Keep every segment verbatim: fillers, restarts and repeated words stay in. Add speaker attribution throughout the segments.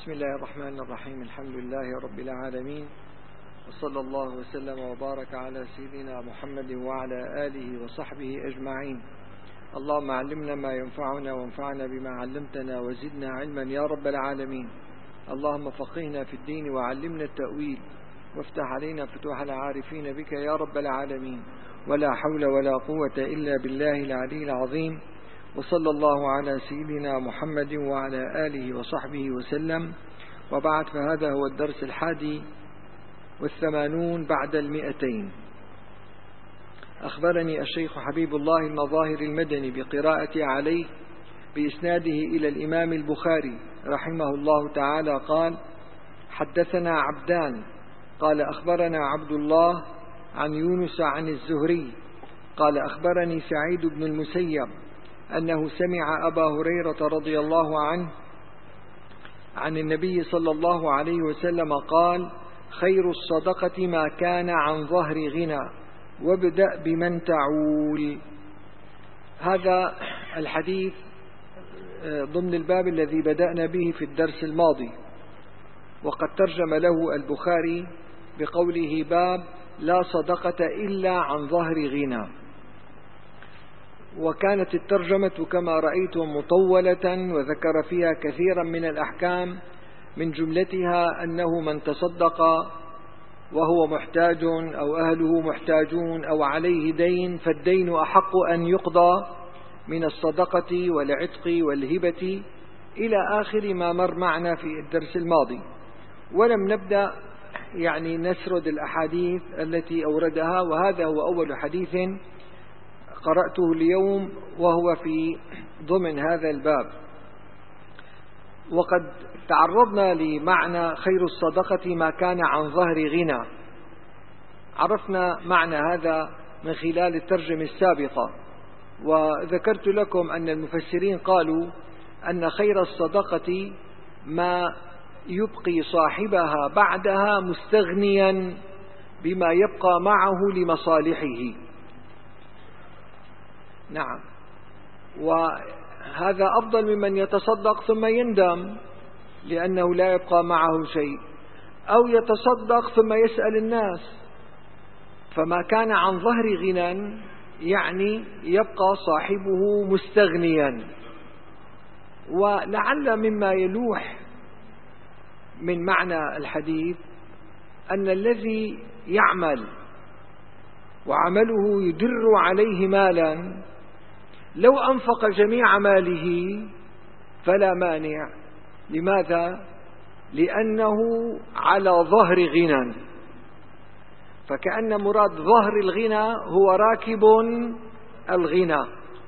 Speaker 1: بسم الله الرحمن الرحيم. الحمد لله رب العالمين، وصلى الله وسلم وبارك على سيدنا محمد وعلى آله وصحبه أجمعين. اللهم علمنا ما ينفعنا وانفعنا بما علمتنا وزدنا علما يا رب العالمين. اللهم فقهنا في الدين وعلمنا التأويل وافتح علينا فتوح العارفين بك يا رب العالمين. ولا حول ولا قوة إلا بالله العلي العظيم. وصلى الله على سيدنا محمد وعلى آله وصحبه وسلم. وبعد، فهذا هو الدرس الحادي والثمانون بعد المئتين. أخبرني الشيخ حبيب الله المظاهر المدني بقراءة عليه بإسناده إلى الإمام البخاري رحمه الله تعالى قال: حدثنا عبدان قال أخبرنا عبد الله عن يونس عن الزهري قال أخبرني سعيد بن المسيب أنه سمع أبا هريرة رضي الله عنه عن النبي صلى الله عليه وسلم قال: خير الصدقة ما كان عن ظهر غنى وابدأ بمن تعول. هذا الحديث ضمن الباب الذي بدأنا به في الدرس الماضي، وقد ترجم له البخاري بقوله: باب لا صدقة إلا عن ظهر غنى. وكانت الترجمة كما رأيتم مطولة، وذكر فيها كثيرا من الأحكام، من جملتها أنه من تصدق وهو محتاج أو أهله محتاجون أو عليه دين فالدين أحق أن يقضى من الصدقة والعتق والهبة إلى آخر ما مر معنا في الدرس الماضي. ولم نبدأ يعني نسرد الأحاديث التي أوردها، وهذا هو أول حديث قرأته اليوم وهو في ضمن هذا الباب. وقد تعرضنا لمعنى خير الصدقة ما كان عن ظهر غنى. عرفنا معنى هذا من خلال الترجمة السابقة، وذكرت لكم أن المفسرين قالوا أن خير الصدقة ما يبقي صاحبها بعدها مستغنيا بما يبقى معه لمصالحه. نعم، وهذا أفضل ممن يتصدق ثم يندم لأنه لا يبقى معه شيء، أو يتصدق ثم يسأل الناس. فما كان عن ظهر غنى يعني يبقى صاحبه مستغنيا. ولعل مما يلوح من معنى الحديث أن الذي يعمل وعمله يدر عليه مالا لو أنفق جميع ماله فلا مانع. لماذا؟ لأنه على ظهر غنى، فكأن مراد ظهر الغنى هو راكب الغنى،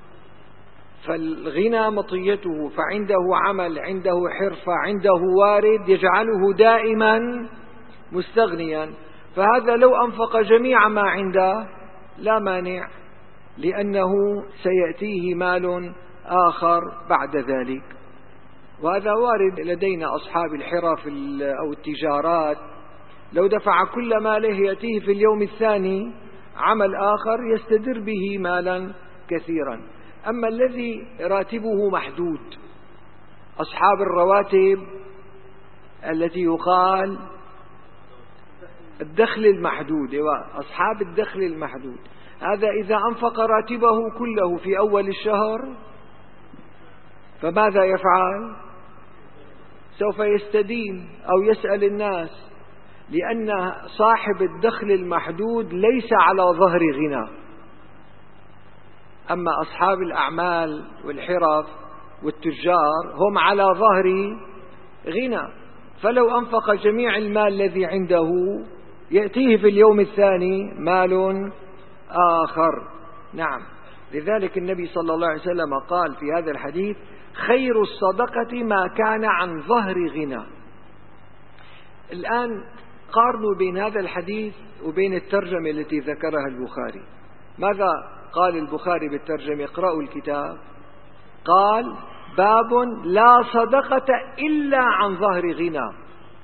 Speaker 1: فالغنى مطيته، فعنده عمل، عنده حرفة، عنده وارد يجعله دائما مستغنيا. فهذا لو أنفق جميع ما عنده لا مانع، لأنه سيأتيه مال آخر بعد ذلك. وهذا وارد لدينا أصحاب الحرف أو التجارات، لو دفع كل ماله يأتيه في اليوم الثاني عمل آخر يستدر به مالا كثيرا. أما الذي راتبه محدود، أصحاب الرواتب التي يقال الدخل المحدود، أصحاب الدخل المحدود، هذا إذا أنفق راتبه كله في أول الشهر فماذا يفعل؟ سوف يستدين أو يسأل الناس، لأن صاحب الدخل المحدود ليس على ظهر غنى. أما أصحاب الأعمال والحرف والتجار هم على ظهر غنى، فلو أنفق جميع المال الذي عنده يأتيه في اليوم الثاني مال آخر. نعم، لذلك النبي صلى الله عليه وسلم قال في هذا الحديث: خير الصدقة ما كان عن ظهر غنى. الآن قارنوا بين هذا الحديث وبين الترجمة التي ذكرها البخاري. ماذا قال البخاري بالترجمة؟ اقرأوا الكتاب. قال: باب لا صدقة إلا عن ظهر غنى.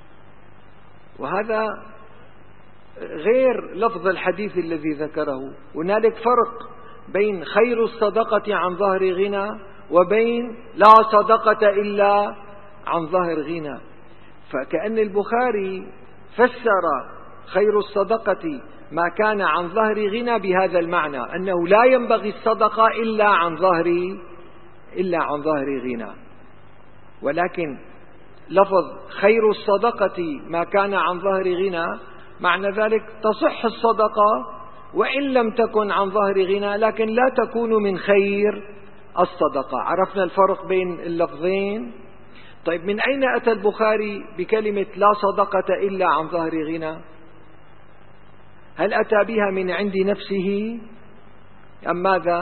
Speaker 1: وهذا غير لفظ الحديث الذي ذكره. هنالك فرق بين خير الصدقة عن ظهر غنى وبين لا صدقة إلا عن ظهر غنى. فكأن البخاري فسر خير الصدقة ما كان عن ظهر غنى بهذا المعنى، أنه لا ينبغي الصدقة إلا عن ظهر إلا عن ظهر غنى. ولكن لفظ خير الصدقة ما كان عن ظهر غنى معنى ذلك تصح الصدقة وإن لم تكن عن ظهر غنى، لكن لا تكون من خير الصدقة. عرفنا الفرق بين اللفظين؟ طيب، من أين أتى البخاري بكلمة لا صدقة إلا عن ظهر غنى؟ هل أتى بها من عند نفسه أم ماذا؟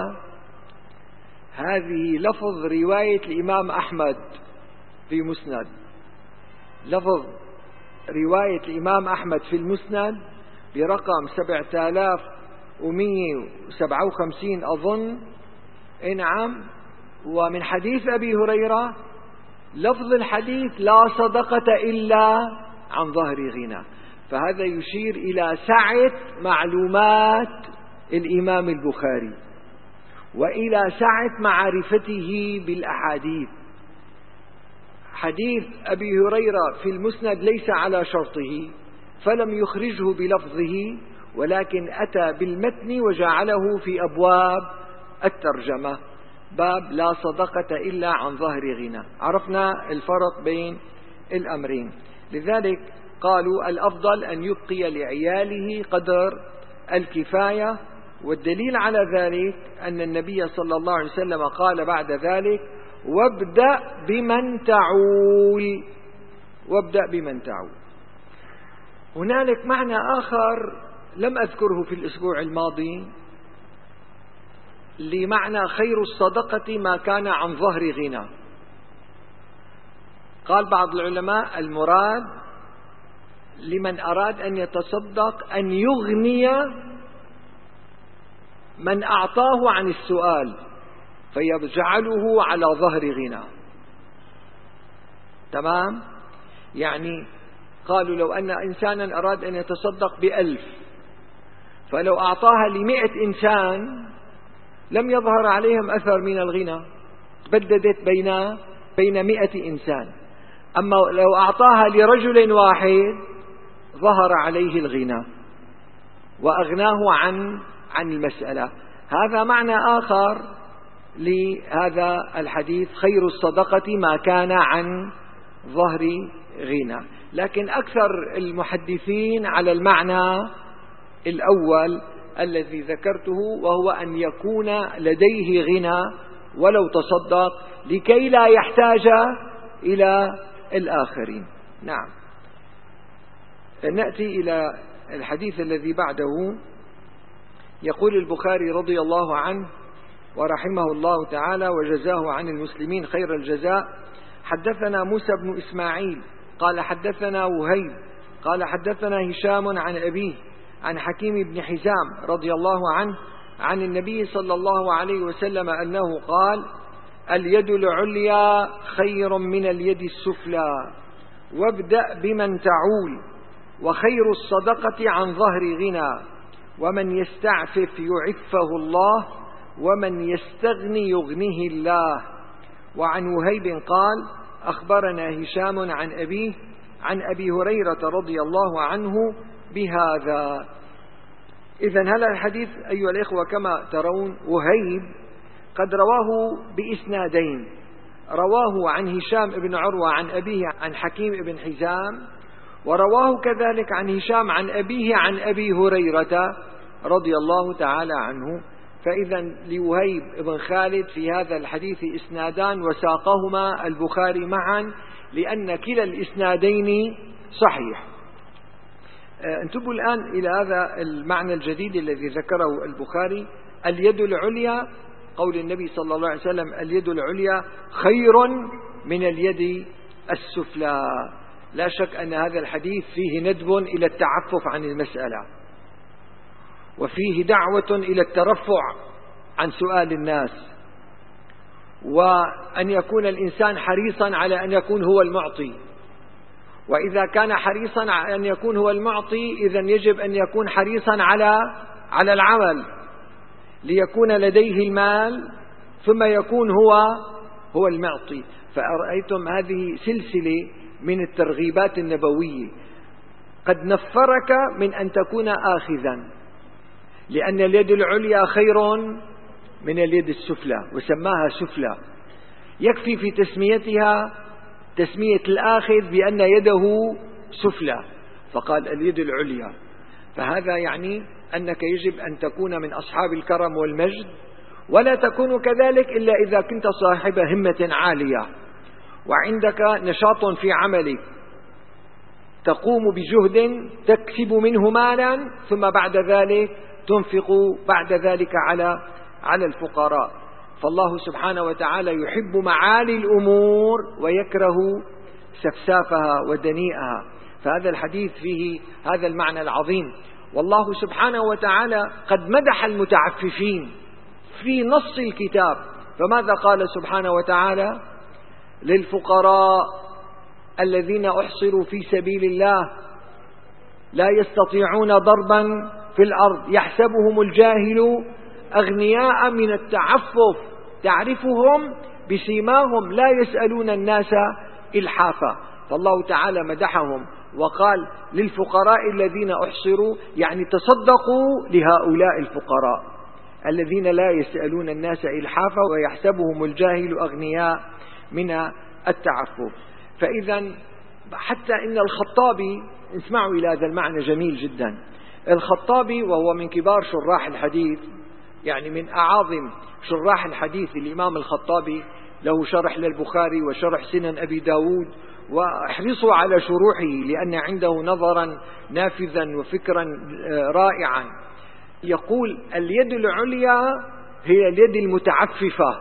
Speaker 1: هذه لفظ رواية الإمام أحمد في مسند، لفظ رواية الإمام أحمد في المسند برقم سبعة آلاف ومئة وسبعة وخمسين أظن، نعم، ومن حديث أبي هريرة لفظ الحديث لا صدقة إلا عن ظهر غنى. فهذا يشير إلى سعة معلومات الإمام البخاري وإلى سعة معرفته بالأحاديث. حديث أبي هريرة في المسند ليس على شرطه فلم يخرجه بلفظه، ولكن أتى بالمتن وجعله في أبواب الترجمة، باب لا صدقة إلا عن ظهر غنى. عرفنا الفرق بين الأمرين. لذلك قالوا الأفضل أن يبقي لعياله قدر الكفاية، والدليل على ذلك أن النبي صلى الله عليه وسلم قال بعد ذلك: وابدأ بمن تعول، وابدأ بمن تعول. هنالك معنى آخر لم أذكره في الأسبوع الماضي لمعنى خير الصدقة ما كان عن ظهر غنى. قال بعض العلماء المراد لمن أراد أن يتصدق أن يغني من أعطاه عن السؤال فيجعله على ظهر غنى. تمام؟ يعني قالوا لو أن إنسانا أراد أن يتصدق بألف، فلو أعطاها لمئة إنسان لم يظهر عليهم أثر من الغنى، بددت بين بين مئة إنسان. أما لو أعطاها لرجل واحد ظهر عليه الغنى وأغناه عن عن المسألة. هذا معنى آخر لهذا الحديث: خير الصدقة ما كان عن ظهر غنى. لكن أكثر المحدثين على المعنى الأول الذي ذكرته، وهو أن يكون لديه غنى ولو تصدق لكي لا يحتاج إلى الآخرين. نعم. نأتي إلى الحديث الذي بعده. يقول البخاري رضي الله عنه ورحمه الله تعالى وجزاه عن المسلمين خير الجزاء: حدثنا موسى بن إسماعيل قال حدثنا وهيب قال حدثنا هشام عن أبيه عن حكيم بن حزام رضي الله عنه عن النبي صلى الله عليه وسلم أنه قال: اليد العليا خير من اليد السفلى، وابدأ بمن تعول، وخير الصدقة عن ظهر غنى، ومن يستعفف يعفه الله، ومن يستغني يغنيه الله. وعن وهيب قال: أخبرنا هشام عن أبيه عن أبي هريرة رضي الله عنه بهذا. إذن هذا الحديث أيها الإخوة كما ترون وهيب قد رواه بإسنادين، رواه عن هشام بن عروة عن أبيه عن حكيم بن حزام، ورواه كذلك عن هشام عن أبيه عن أبي هريرة رضي الله تعالى عنه. فإذا لوهيب بن خالد في هذا الحديث إسنادان وساقهما البخاري معا لأن كلا الإسنادين صحيح. انتبهوا الآن إلى هذا المعنى الجديد الذي ذكره البخاري: اليد العليا، قول النبي صلى الله عليه وسلم: اليد العليا خير من اليد السفلى. لا شك أن هذا الحديث فيه ندب إلى التعفف عن المسألة، وفيه دعوة إلى الترفع عن سؤال الناس، وأن يكون الإنسان حريصا على أن يكون هو المعطي. وإذا كان حريصا على أن يكون هو المعطي، إذن يجب أن يكون حريصا على على العمل ليكون لديه المال ثم يكون هو هو المعطي. فرأيتم هذه سلسلة من الترغيبات النبوية: قد نفرك من أن تكون آخذا، لأن اليد العليا خير من اليد السفلى، وسماها سفلى. يكفي في تسميتها تسمية الآخذ بأن يده سفلى، فقال اليد العليا. فهذا يعني أنك يجب أن تكون من أصحاب الكرم والمجد، ولا تكون كذلك إلا إذا كنت صاحب همة عالية وعندك نشاط في عملك، تقوم بجهد تكسب منه مالا، ثم بعد ذلك تنفق بعد ذلك على على الفقراء. فالله سبحانه وتعالى يحب معالي الأمور ويكره سفسافها ودنيئها. فهذا الحديث فيه هذا المعنى العظيم. والله سبحانه وتعالى قد مدح المتعففين في نص الكتاب، فماذا قال سبحانه وتعالى؟ للفقراء الذين أحصروا في سبيل الله لا يستطيعون ضربا في الأرض يحسبهم الجاهل أغنياء من التعفف، تعرفهم بسيماهم لا يسألون الناس إلحافا. فالله تعالى مدحهم وقال للفقراء الذين أحصروا، يعني تصدقوا لهؤلاء الفقراء الذين لا يسألون الناس إلحافا ويحسبهم الجاهل أغنياء من التعفف. فإذا حتى إن الخطابي، اسمعوا إلى هذا المعنى جميل جدا، الخطابي وهو من كبار شراح الحديث، يعني من أعاظم شراح الحديث الإمام الخطابي، له شرح للبخاري وشرح سنن أبي داود، واحرصوا على شروحه لأن عنده نظرا نافذا وفكرا رائعا. يقول اليد العليا هي اليد المتعففة،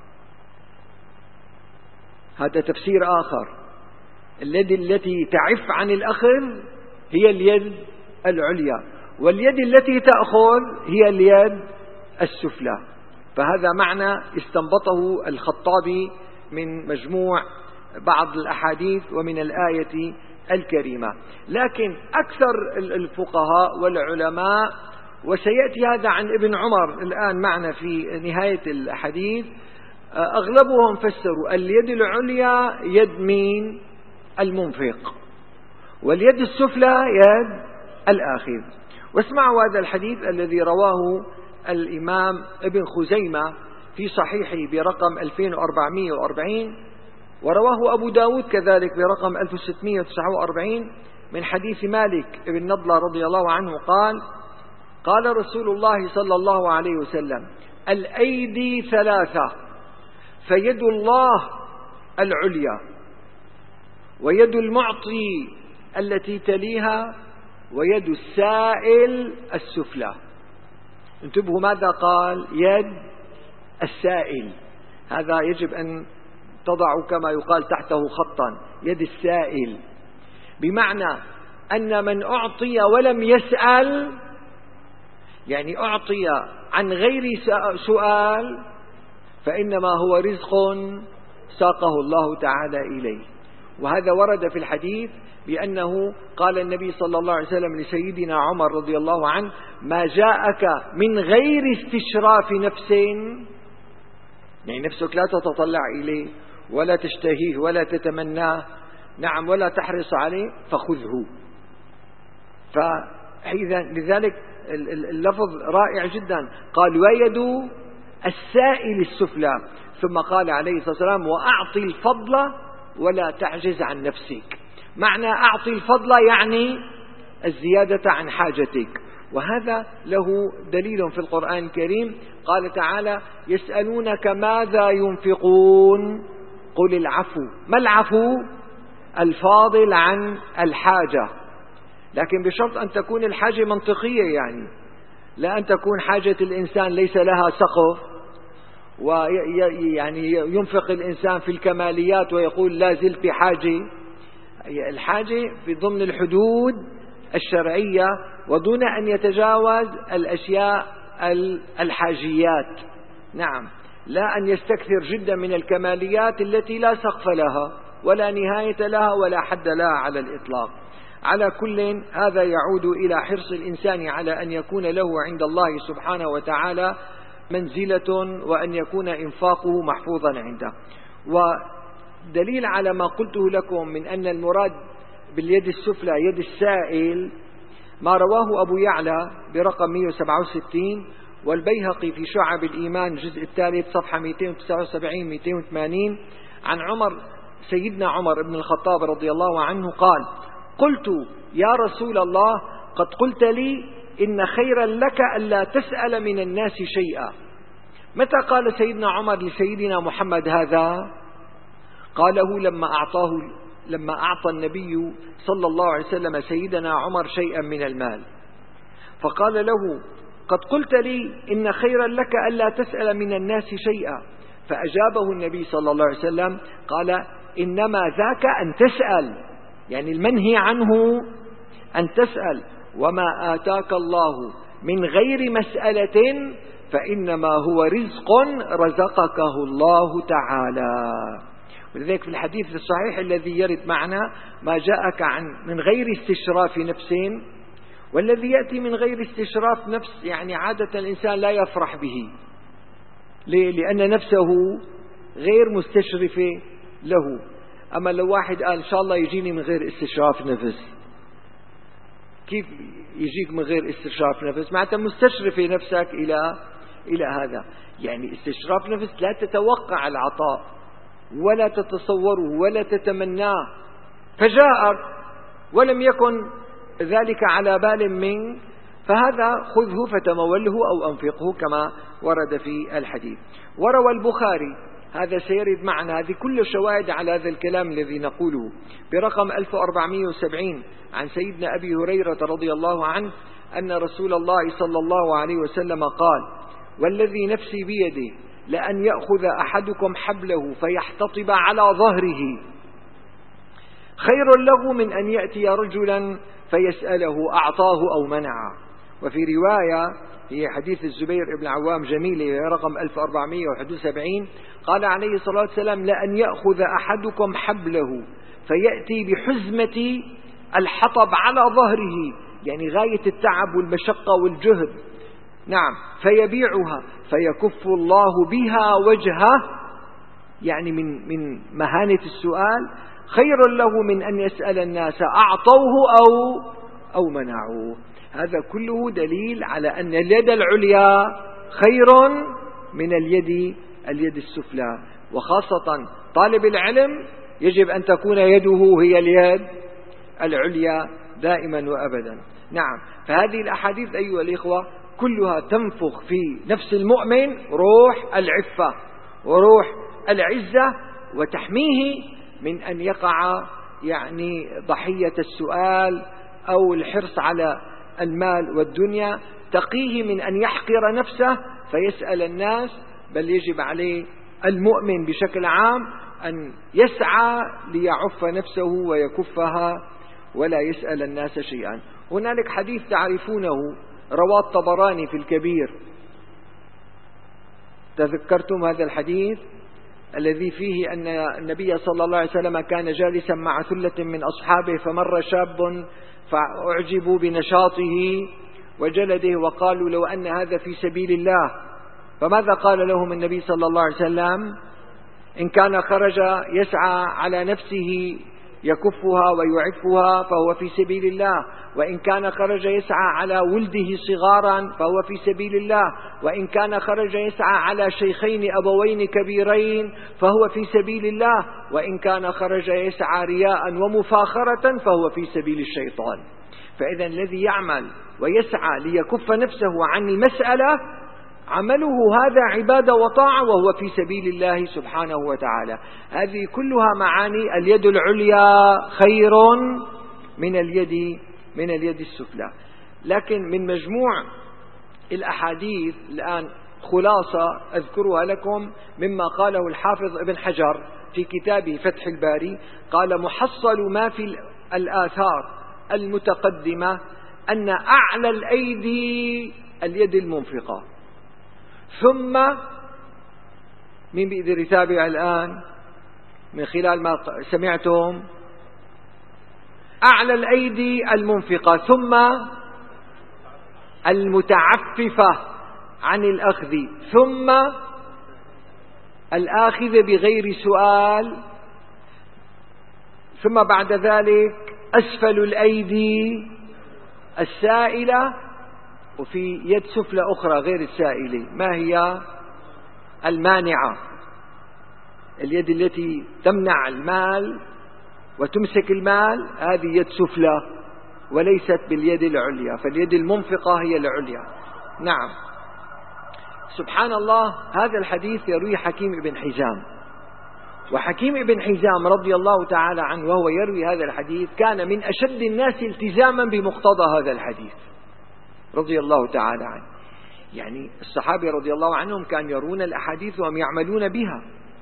Speaker 1: هذا تفسير آخر. اليد التي تعف عن الأخذ هي اليد العليا، واليد التي تأخذ هي اليد السفلى. فهذا معنى استنبطه الخطابي من مجموع بعض الأحاديث ومن الآية الكريمة. لكن أكثر الفقهاء والعلماء، وسيأتي هذا عن ابن عمر الآن معنا في نهاية الحديث، أغلبهم فسروا اليد العليا يد مين؟ المنفق، واليد السفلى يد الآخذ. واسمعوا هذا الحديث الذي رواه الإمام ابن خزيمة في صحيحه برقم ألفين وأربعمائة وأربعين، ورواه أبو داود كذلك برقم ألف وستمائة وتسعة وأربعين من حديث مالك بن نضلة رضي الله عنه قال: قال رسول الله صلى الله عليه وسلم: الأيدي ثلاثة، فيد الله العليا، ويد المعطي التي تليها، ويد السائل السفلى. انتبهوا ماذا قال؟ يد السائل، هذا يجب أن تضعوا كما يقال تحته خطا، يد السائل، بمعنى أن من أعطي ولم يسأل، يعني أعطي عن غير سؤال، فإنما هو رزق ساقه الله تعالى إليه. وهذا ورد في الحديث بأنه قال النبي صلى الله عليه وسلم لسيدنا عمر رضي الله عنه: ما جاءك من غير استشراف نفس، يعني نفسك لا تتطلع إليه ولا تشتهيه ولا تتمناه، نعم، ولا تحرص عليه، فخذه. فإذا لذلك اللفظ رائع جدا، قال: ويد السائل السفلى، ثم قال عليه الصلاة والسلام: وأعطي الفضل ولا تعجز عن نفسك. معنى أعطي الفضل يعني الزيادة عن حاجتك، وهذا له دليل في القرآن الكريم. قال تعالى: يسألونك ماذا ينفقون قل العفو. ما العفو؟ الفاضل عن الحاجة، لكن بشرط أن تكون الحاجة منطقية، يعني لا أن تكون حاجة الإنسان ليس لها سقف، ويعني ينفق الإنسان في الكماليات ويقول لا زلت بحاجة. الحاجة في ضمن الحدود الشرعية ودون أن يتجاوز الأشياء الحاجيات، نعم، لا أن يستكثر جدا من الكماليات التي لا سقف لها ولا نهاية لها ولا حد لها على الإطلاق. على كل هذا يعود إلى حرص الإنسان على أن يكون له عند الله سبحانه وتعالى منزلة، وأن يكون إنفاقه محفوظا عنده. دليل على ما قلته لكم من أن المراد باليد السفلى يد السائل ما رواه أبو يعلى برقم مئة وسبعة وستين والبيهقي في شعب الإيمان الجزء الثالث صفحة مئتين وتسعة وسبعين مئتين وثمانين عن عمر سيدنا عمر بن الخطاب رضي الله عنه قال: قلت يا رسول الله قد قلت لي إن خيرا لك ألا تسأل من الناس شيئا. متى قال سيدنا عمر لسيدنا محمد هذا؟ قاله لما أعطاه لما أعطى النبي صلى الله عليه وسلم سيدنا عمر شيئا من المال، فقال له: قد قلت لي إن خيرا لك ألا تسأل من الناس شيئا. فأجابه النبي صلى الله عليه وسلم قال: إنما ذاك أن تسأل، يعني المنهي عنه أن تسأل، وما آتاك الله من غير مسألة فإنما هو رزق رزقكه الله تعالى. ولذلك في الحديث الصحيح الذي يرد معنا ما جاءك عن من غير استشراف نفس، والذي يأتي من غير استشراف نفس يعني عادة الإنسان لا يفرح به. ليه؟ لأن نفسه غير مستشرفة له. أما لو واحد قال إن شاء الله يجيني من غير استشراف نفس، كيف يجيك من غير استشراف نفس؟ معناتها مستشرفة نفسك إلى إلى هذا. يعني استشراف نفس لا تتوقع العطاء ولا تتصوره ولا تتمناه، فجاء ولم يكن ذلك على بال منك، فهذا خذه فتموله أو أنفقه كما ورد في الحديث. وروى البخاري، هذا سيرد معنا، هذه كل شواهد على هذا الكلام الذي نقوله، برقم ألف وأربعمئة وسبعين عن سيدنا أبي هريرة رضي الله عنه أن رسول الله صلى الله عليه وسلم قال: والذي نفسي بيده لأن يأخذ أحدكم حبله فيحتطب على ظهره خير له من أن يأتي رجلا فيسأله أعطاه أو منعه. وفي رواية هي حديث الزبير بن العوام جميلة رقم ألف وأربعمئة وواحد وسبعين قال عليه الصلاة والسلام: لأن يأخذ أحدكم حبله فيأتي بحزمة الحطب على ظهره، يعني غاية التعب والمشقة والجهد، نعم، فيبيعها فيكف الله بها وجهه، يعني من من مهانة السؤال، خير له من أن يسأل الناس أعطوه أو أو منعوه. هذا كله دليل على أن اليد العليا خير من اليد اليد السفلى، وخاصة طالب العلم يجب أن تكون يده هي اليد العليا دائما وأبدا. نعم، فهذه الأحاديث أيها الإخوة كلها تنفخ في نفس المؤمن روح العفة وروح العزة، وتحميه من أن يقع يعني ضحية السؤال أو الحرص على المال والدنيا، تقيه من أن يحقر نفسه فيسأل الناس، بل يجب عليه المؤمن بشكل عام أن يسعى ليعف نفسه ويكفها ولا يسأل الناس شيئا. هنالك حديث تعرفونه رواه الطبراني في الكبير، تذكرتم هذا الحديث الذي فيه أن النبي صلى الله عليه وسلم كان جالسا مع ثلة من أصحابه فمر شاب فأعجبوا بنشاطه وجلده وقالوا لو أن هذا في سبيل الله، فماذا قال لهم النبي صلى الله عليه وسلم؟ إن كان خرج يسعى على نفسه يكفها ويعفها فهو في سبيل الله، وإن كان خرج يسعى على ولده صغارا فهو في سبيل الله، وإن كان خرج يسعى على شيخين أبوين كبيرين فهو في سبيل الله، وإن كان خرج يسعى رياء ومفاخرة فهو في سبيل الشيطان. فإذا الذي يعمل ويسعى ليكف نفسه عن المسألة عمله هذا عبادة وطاعة وهو في سبيل الله سبحانه وتعالى. هذه كلها معاني اليد العليا خير من اليد من اليد السفلى. لكن من مجموع الأحاديث الآن خلاصة أذكرها لكم مما قاله الحافظ ابن حجر في كتابه فتح الباري، قال: محصل ما في الآثار المتقدمة أن أعلى الأيدي اليد المنفقة، ثم من بيقدر يتابع الآن من خلال ما سمعتم؟ أعلى الأيدي المنفقة، ثم المتعففة عن الأخذ، ثم الآخذ بغير سؤال، ثم بعد ذلك أسفل الأيدي السائلة، وفي يد سفلى أخرى غير السائلة. ما هي؟ المانعة، اليد التي تمنع المال وتمسك المال، هذه يد سفلى وليست باليد العليا، فاليد المنفقة هي العليا. نعم. سبحان الله، هذا الحديث يروي حكيم بن حزام، وحكيم بن حزام رضي الله تعالى عنه وهو يروي هذا الحديث كان من أشد الناس التزاما بمقتضى هذا الحديث رضي الله تعالى عنه. يعني الصحابة رضي الله عنهم كانوا يرون الأحاديث وهم يعملون بها،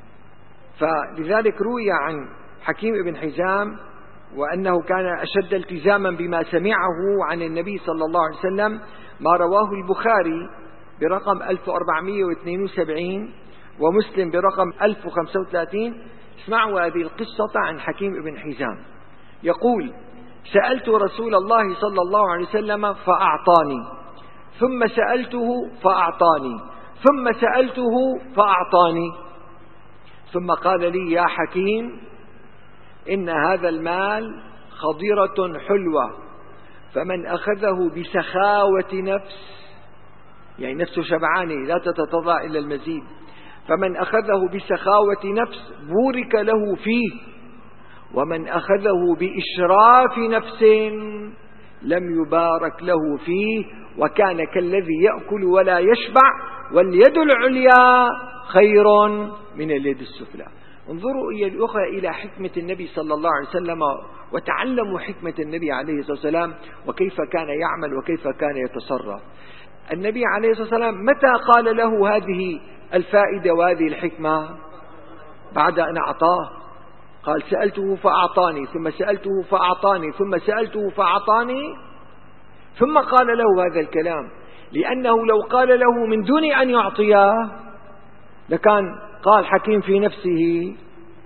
Speaker 1: فلذلك روي عن حكيم بن حزام وأنه كان أشد التزاما بما سمعه عن النبي صلى الله عليه وسلم ما رواه البخاري برقم ألف وأربعمائة واثنين وسبعين ومسلم برقم ألف وخمسة وثلاثين. اسمعوا هذه القصة عن حكيم بن حزام يقول: سألت رسول الله صلى الله عليه وسلم فأعطاني، ثم سألته فأعطاني، ثم سألته فأعطاني، ثم قال لي: يا حكيم، إن هذا المال خضرة حلوة، فمن أخذه بسخاوة نفس، يعني نفسه شبعانة لا تتطلع إلى المزيد، فمن أخذه بسخاوة نفس بورك له فيه، ومن أخذه بإشراف نفس لم يبارك له فيه، وكان كالذي يأكل ولا يشبع، واليد العليا خير من اليد السفلى. انظروا يا الأخوة إلى حكمة النبي صلى الله عليه وسلم، وتعلموا حكمة النبي عليه الصلاة والسلام وكيف كان يعمل وكيف كان يتصرف. النبي عليه الصلاة والسلام متى قال له هذه الفائدة وهذه الحكمة؟ بعد أن أعطاه. قال: سألته فأعطاني، ثم سألته فأعطاني، ثم سألته فأعطاني، ثم قال له هذا الكلام، لأنه لو قال له من دون أن يعطيه لكان قال حكيم في نفسه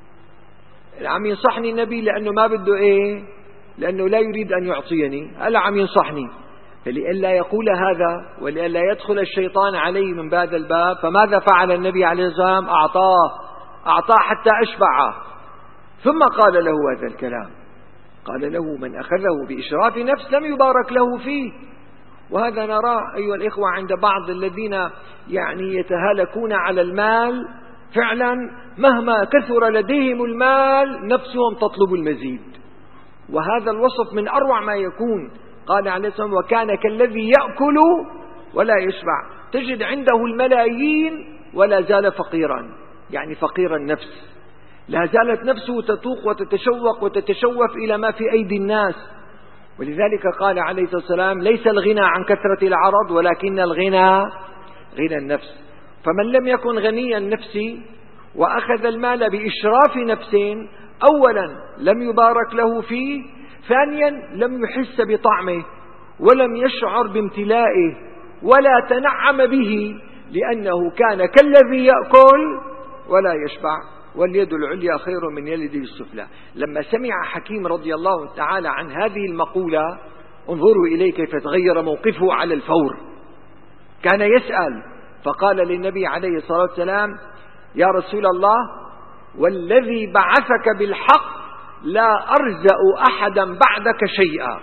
Speaker 1: عم ينصحني النبي لأنه ما بده إيه، لأنه لا يريد أن يعطيني، هلا عم ينصحني. فلئلا يقول هذا ولئلا يدخل الشيطان عليه من بعد الباب، فماذا فعل النبي عليه الصلاة والسلام؟ أعطاه أعطاه حتى أشبعه، ثم قال له هذا الكلام، قال له: من أخذه بإشراف نفس لم يبارك له فيه. وهذا نراه أيها الإخوة عند بعض الذين يعني يتهالكون على المال، فعلا مهما كثر لديهم المال نفسهم تطلب المزيد، وهذا الوصف من أروع ما يكون. قال عليه الصلاة والسلام: وكان كالذي يأكل ولا يشبع. تجد عنده الملايين ولا زال فقيرا، يعني فقير النفس، لا زالت نفسه تتوق وتتشوق وتتشوف إلى ما في أيدي الناس. ولذلك قال عليه الصلاة والسلام: ليس الغنى عن كثرة العرض، ولكن الغنى غنى النفس. فمن لم يكن غني النفس وأخذ المال بإشراف نفس، أولا لم يبارك له فيه، ثانيا لم يحس بطعمه ولم يشعر بامتلائه ولا تنعم به، لأنه كان كالذي يأكل ولا يشبع، واليد العليا خير من يد السفلى. لما سمع حكيم رضي الله تعالى عن هذه المقولة، انظروا إليه كيف تغير موقفه على الفور. كان يسأل فقال للنبي عليه الصلاة والسلام: يا رسول الله، والذي بعثك بالحق لا أرزأ أحدا بعدك شيئا.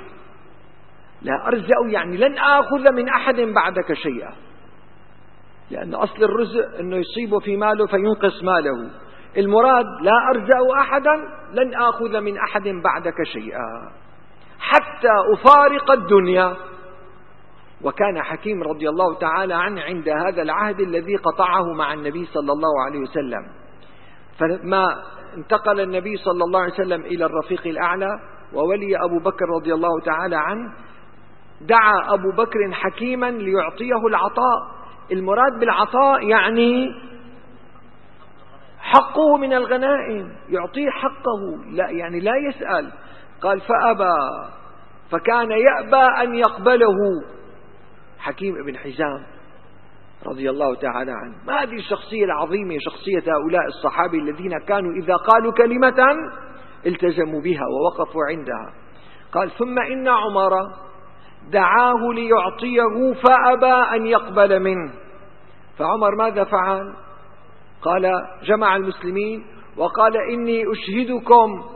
Speaker 1: لا أرزأ يعني لن آخذ من أحد بعدك شيئا، لأن أصل الرزق أنه يصيب في ماله فينقص ماله. المراد لا أرزأ أحدا، لن آخذ من أحد بعدك شيئا حتى أفارق الدنيا. وكان حكيم رضي الله تعالى عنه عند هذا العهد الذي قطعه مع النبي صلى الله عليه وسلم. فلما انتقل النبي صلى الله عليه وسلم إلى الرفيق الأعلى وولي أبو بكر رضي الله تعالى عنه، دعا أبو بكر حكيما ليعطيه العطاء. المراد بالعطاء يعني حقه من الغنائم، يعطيه حقه، لا يعني لا يسأل. قال: فأبى، فكان يأبى أن يقبله حكيم بن حزام رضي الله تعالى عنه. ما هذه الشخصية العظيمة، شخصية هؤلاء الصحابة الذين كانوا إذا قالوا كلمة التزموا بها ووقفوا عندها. قال: ثم إن عمر دعاه ليعطيه فأبى أن يقبل منه. فعمر ماذا فعل؟ قال: جمع المسلمين وقال: إني أشهدكم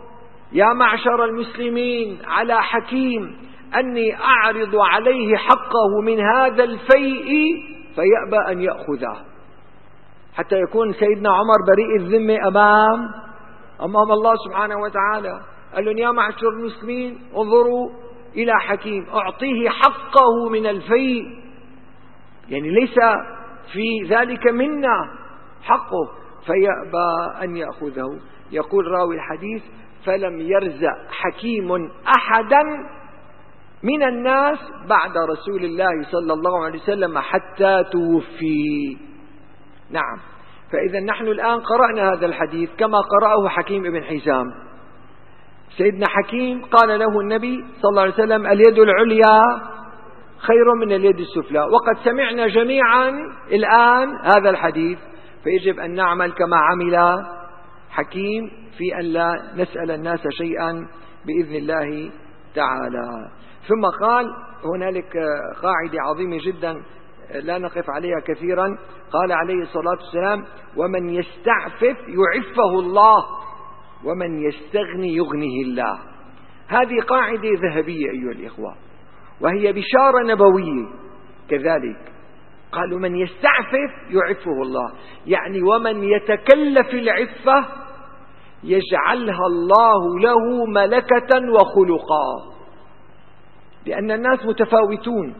Speaker 1: يا معشر المسلمين على حكيم أني أعرض عليه حقه من هذا الفيء فيأبى أن يأخذه، حتى يكون سيدنا عمر بريء الذمة أمام أمام الله سبحانه وتعالى. قال لهم يا معشر المسلمين انظروا إلى حكيم أعطيه حقه من الفيء، يعني ليس في ذلك منا حقه، فيأبى أن يأخذه. يقول راوي الحديث فلم يرزق حكيم أحدا من الناس بعد رسول الله صلى الله عليه وسلم حتى توفي. نعم، فإذا نحن الآن قرأنا هذا الحديث كما قرأه حكيم بن حزام. سيدنا حكيم قال له النبي صلى الله عليه وسلم اليد العليا خير من اليد السفلى، وقد سمعنا جميعا الآن هذا الحديث، فيجب أن نعمل كما عمل حكيم في أن لا نسأل الناس شيئا بإذن الله تعالى. ثم قال هنالك قاعدة عظيمة جدا لا نقف عليها كثيرا، قال عليه الصلاة والسلام ومن يستعفف يعفه الله ومن يستغني يغنيه الله. هذه قاعدة ذهبية أيها الإخوة، وهي بشارة نبوية كذلك. قالوا من يستعفف يعفه الله، يعني ومن يتكلف العفة يجعلها الله له ملكة وخلقا، لأن الناس متفاوتون.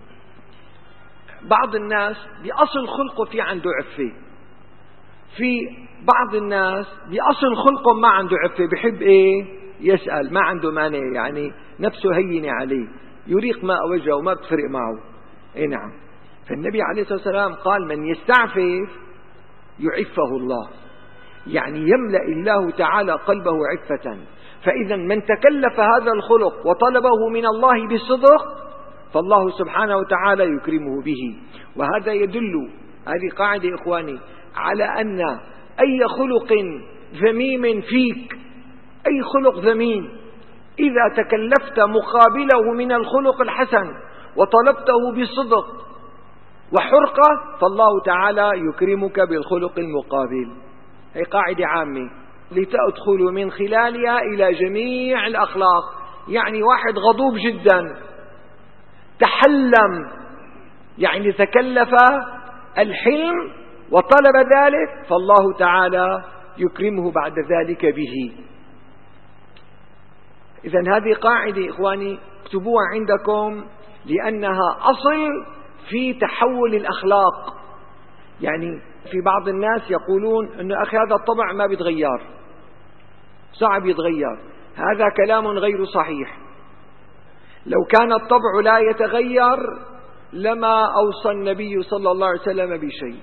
Speaker 1: بعض الناس بأصل خلقه في عنده عفة، في بعض الناس بأصل خلقه ما عنده عفة، بحب إيه يسأل، ما عنده مانع، يعني نفسه هينة عليه، يريق ماء وجهه وما بتفرق معه. إيه نعم، فالنبي عليه الصلاة والسلام قال من يستعفف يعفه الله، يعني يملأ الله تعالى قلبه عفة. فإذا من تكلف هذا الخلق وطلبه من الله بصدق فالله سبحانه وتعالى يكرمه به. وهذا يدل، هذه قاعدة إخواني، على أن أي خلق ذميم فيك، أي خلق ذميم إذا تكلفت مقابله من الخلق الحسن وطلبته بصدق وحرقة فالله تعالى يكرمك بالخلق المقابل. هي قاعدة عامة لتدخل من خلالها إلى جميع الأخلاق. يعني واحد غضوب جدا تحلم، يعني تكلف الحلم وطلب ذلك فالله تعالى يكرمه بعد ذلك به. إذن هذه قاعدة إخواني اكتبوها عندكم، لأنها أصل في تحول الأخلاق. يعني في بعض الناس يقولون أن أخي هذا الطبع ما بيتغير، صعب يتغير. هذا كلام غير صحيح. لو كان الطبع لا يتغير لما أوصى النبي صلى الله عليه وسلم بشيء.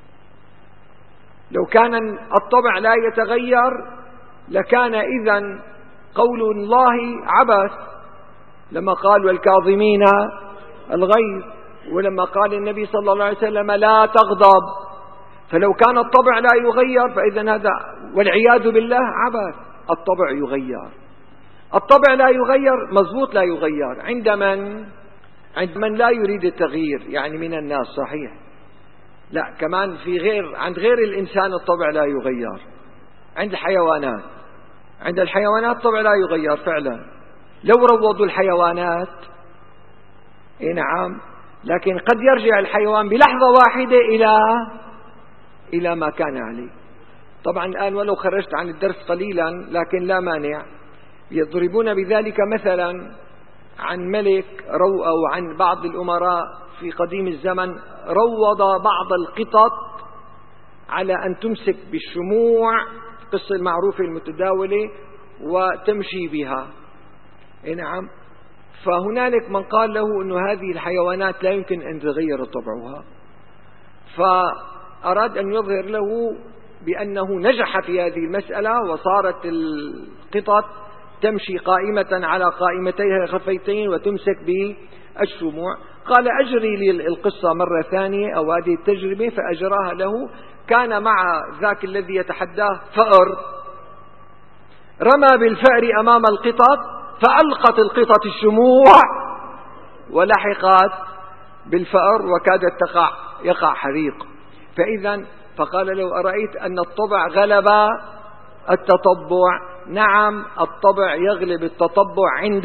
Speaker 1: لو كان الطبع لا يتغير لكان إذن قول الله عبث، لما قال والكاظمين الغيظ، ولما قال النبي صلى الله عليه وسلم لا تغضب. فلو كان الطبع لا يغير فإذن هذا والعياذ بالله عبث. الطبع يغير، الطبع لا يغير، مضبوط لا يغير عند من؟ عند من لا يريد التغيير، يعني من الناس صحيح، لا كمان في غير، عند غير الإنسان الطبع لا يغير، عند الحيوانات. عند الحيوانات الطبع لا يغير فعلا، لو روضوا الحيوانات إيه نعم، لكن قد يرجع الحيوان بلحظة واحدة إلى إلى ما كان عليه. طبعا الآن ولو خرجت عن الدرس قليلا لكن لا مانع، يضربون بذلك مثلا عن ملك رو أو عن بعض الأمراء في قديم الزمن روض بعض القطط على أن تمسك بالشموع، قصة المعروفة المتداولة، وتمشي بها. نعم، فهنالك من قال له أن هذه الحيوانات لا يمكن أن تغير طبعها، فأراد أن يظهر له بأنه نجح في هذه المسألة، وصارت القطط تمشي قائمة على قائمتيها الخفيتين وتمسك بالشموع. قال أجري لي القصة مرة ثانية أو هذه التجربة، فأجراها له. كان مع ذاك الذي يتحداه فأر، رمى بالفأر أمام القطط فألقت القطط الشموع ولحقت بالفأر وكادت تقع يقع حريق. فإذا فقال له أرأيت أن الطبع غلب التطبع. نعم الطبع يغلب التطبع عند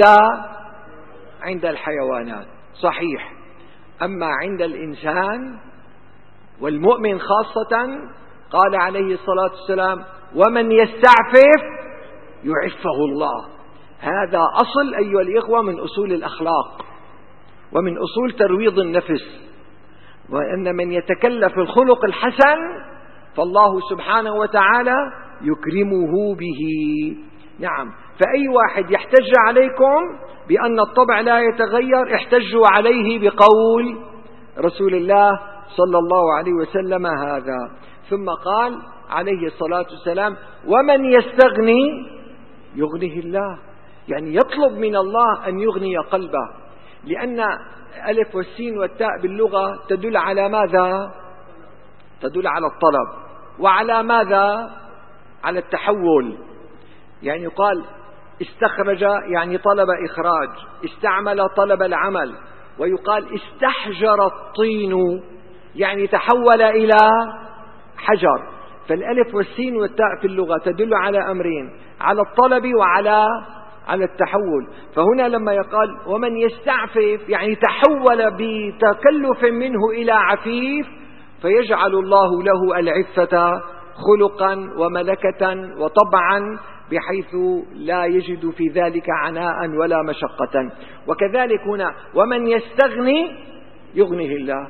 Speaker 1: عند الحيوانات صحيح، أما عند الإنسان والمؤمن خاصة قال عليه الصلاة والسلام ومن يستعفف يعفه الله. هذا أصل أيها الإخوة من أصول الأخلاق ومن أصول ترويض النفس، وأن من يتكلف الخلق الحسن فالله سبحانه وتعالى يكرمه به. نعم، فأي واحد يحتج عليكم بأن الطبع لا يتغير احتجوا عليه بقول رسول الله صلى الله عليه وسلم هذا. ثم قال عليه الصلاة والسلام ومن يستغني يغنيه الله، يعني يطلب من الله أن يغني قلبه، لأن ألف والسين والتاء باللغة تدل على ماذا؟ تدل على الطلب، وعلى ماذا؟ على التحول. يعني يقال استخرج يعني طلب إخراج، استعمل طلب العمل، ويقال استحجر الطين يعني تحول إلى حجر. فالألف والسين والتاء في اللغة تدل على أمرين، على الطلب وعلى على التحول. فهنا لما يقال ومن يستعفف يعني تحول بتكلف منه إلى عفيف، فيجعل الله له العفة خلقا وملكة وطبعا، بحيث لا يجد في ذلك عناء ولا مشقة. وكذلك هنا ومن يستغني يغنيه الله.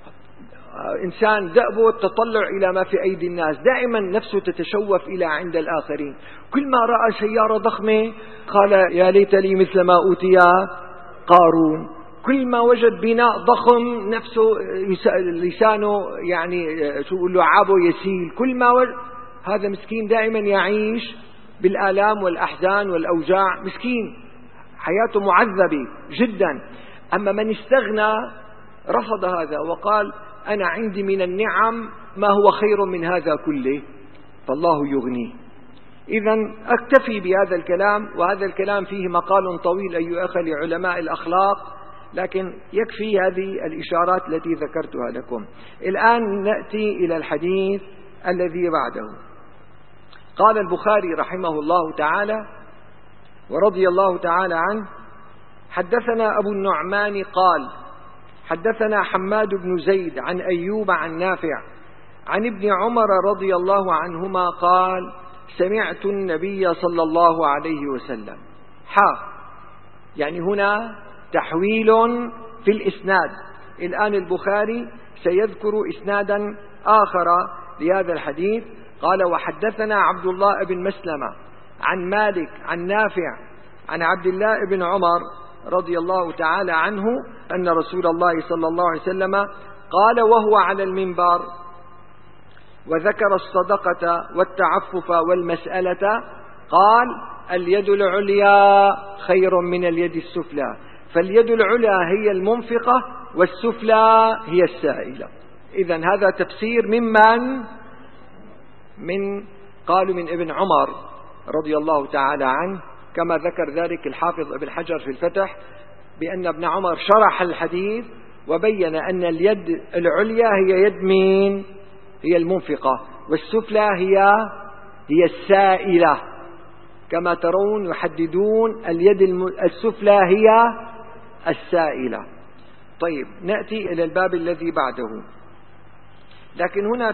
Speaker 1: إنسان دأبه التطلع إلى ما في أيدي الناس، دائما نفسه تتشوف إلى عند الآخرين، كل ما رأى سيارة ضخمة قال يا ليت لي مثل ما أوتي قارون، كل ما وجد بناء ضخم نفسه لسانه يعني شو يقول له عابه يسيل، كل ما وجد. هذا مسكين دائما يعيش بالآلام والأحزان والأوجاع، مسكين حياته معذبة جدا. أما من استغنى رفض هذا وقال أنا عندي من النعم ما هو خير من هذا كله، فالله يغنيه. إذن أكتفي بهذا الكلام، وهذا الكلام فيه مقال طويل أيها الأخوة لعلماء الأخلاق، لكن يكفي هذه الإشارات التي ذكرتها لكم. الآن نأتي إلى الحديث الذي بعده. قال البخاري رحمه الله تعالى ورضي الله تعالى عنه: حدثنا أبو النعمان قال: حدثنا حماد بن زيد عن أيوب عن نافع عن ابن عمر رضي الله عنهما قال: سمعت النبي صلى الله عليه وسلم. حا يعني هنا تحويل في الإسناد. الآن البخاري سيذكر إسنادا آخر لهذا الحديث. قال: وحدثنا عبد الله بن مسلمة عن مالك عن نافع عن عبد الله بن عمر رضي الله تعالى عنه أن رسول الله صلى الله عليه وسلم قال وهو على المنبر وذكر الصدقة والتعفف والمسألة قال: اليد العليا خير من اليد السفلى، فاليد العليا هي المنفقة والسفلى هي السائلة. إذن هذا تفسير ممن من قالوا من ابن عمر رضي الله تعالى عنه، كما ذكر ذلك الحافظ ابن حجر في الفتح بأن ابن عمر شرح الحديث وبين أن اليد العليا هي يد مين؟ هي المنفقة، والسفلى هي هي السائلة. كما ترون يحددون اليد السفلى هي السائلة. طيب نأتي إلى الباب الذي بعده. لكن هنا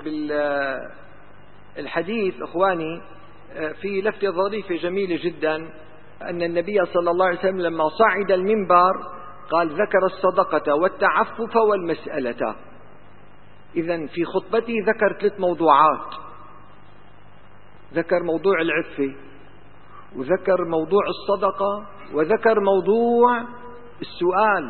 Speaker 1: بالحديث أخواني في لفتة ظريفة جميلة جدا، أن النبي صلى الله عليه وسلم لما صعد المنبر قال ذكر الصدقة والتعفف والمسألة. إذن في خطبته ذكر ثلاث موضوعات، ذكر موضوع العفة، وذكر موضوع الصدقة، وذكر موضوع السؤال.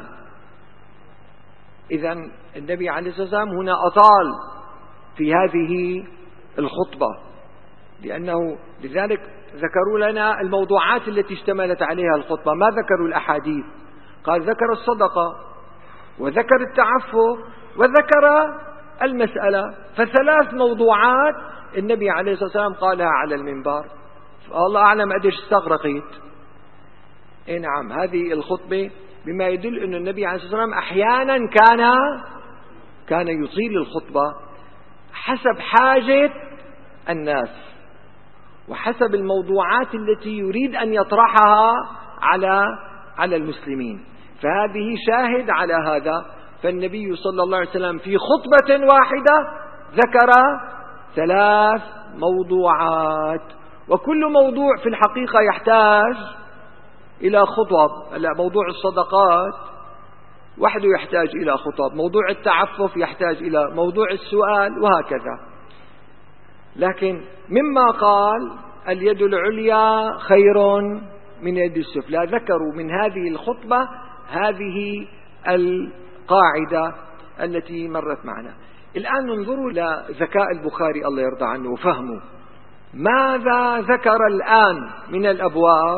Speaker 1: إذن النبي عليه الصلاة والسلام هنا أطال في هذه الخطبة، لأنه لذلك ذكروا لنا الموضوعات التي اشتملت عليها الخطبة، ما ذكروا الأحاديث. قال ذكر الصدقة وذكر التعفف وذكر المسألة، فثلاث موضوعات النبي عليه الصلاة والسلام قالها على المنبر. الله أعلم قديش استغرقت. إيه نعم، هذه الخطبة بما يدل أن النبي عليه الصلاة والسلام أحيانا كان كان يطيل الخطبة حسب حاجة الناس وحسب الموضوعات التي يريد أن يطرحها على على المسلمين. فهذه شاهد على هذا. فالنبي صلى الله عليه وسلم في خطبة واحدة ذكر ثلاث موضوعات، وكل موضوع في الحقيقة يحتاج إلى خطب. موضوع الصدقات وحده يحتاج إلى خطب، موضوع التعفف يحتاج إلى موضوع السؤال، وهكذا. لكن مما قال اليد العليا خير من يد السفلى، ذكروا من هذه الخطبة هذه القاعدة التي مرت معنا. الآن ننظر إلى ذكاء البخاري الله يرضى عنه وفهمه. ماذا ذكر الآن من الأبواب؟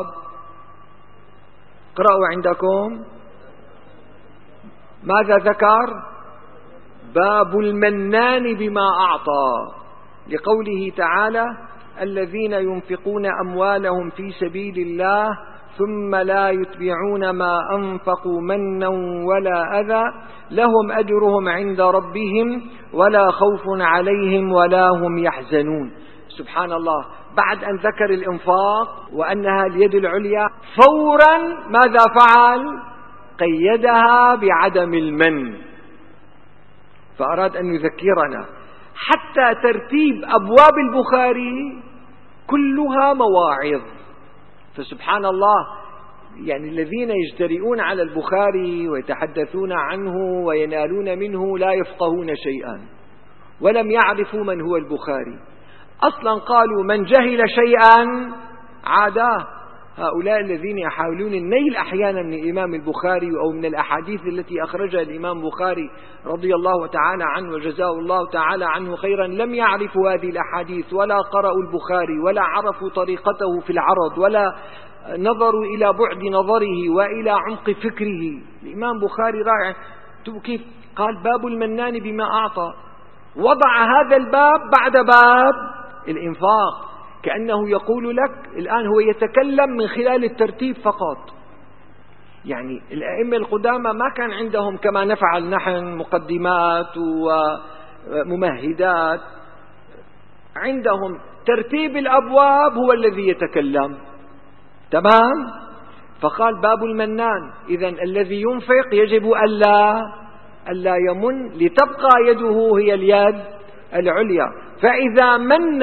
Speaker 1: اقرأوا عندكم. ماذا ذكر؟ باب المنان بما أعطى، لقوله تعالى: الذين ينفقون أموالهم في سبيل الله ثم لا يتبعون ما أنفقوا منا ولا أذى لهم أجرهم عند ربهم ولا خوف عليهم ولا هم يحزنون. سبحان الله، بعد أن ذكر الإنفاق وأنها اليد العليا، فورا ماذا فعل؟ قيدها بعدم المن. فأراد أن يذكرنا حتى ترتيب أبواب البخاري كلها مواعظ. فسبحان الله، يعني الذين يجترئون على البخاري ويتحدثون عنه وينالون منه لا يفقهون شيئا ولم يعرفوا من هو البخاري أصلا. قالوا من جهل شيئا عاداه. هؤلاء الذين يحاولون النيل أحيانا من الإمام البخاري أو من الأحاديث التي أخرجها الإمام البخاري رضي الله تعالى عنه وجزاه الله تعالى عنه خيرا، لم يعرفوا هذه الأحاديث ولا قرأوا البخاري ولا عرفوا طريقته في العرض ولا نظروا إلى بعد نظره وإلى عمق فكره. الإمام البخاري رائع. كيف قال باب المنان بما أعطى، وضع هذا الباب بعد باب الإنفاق، كأنه يقول لك الآن هو يتكلم من خلال الترتيب فقط. يعني الأئمة القدامى ما كان عندهم كما نفعل نحن مقدمات وممهدات، عندهم ترتيب الأبواب هو الذي يتكلم. تمام؟ فقال باب المنان، إذن الذي ينفق يجب ألا ألا يمن لتبقى يده هي اليد العليا، فإذا من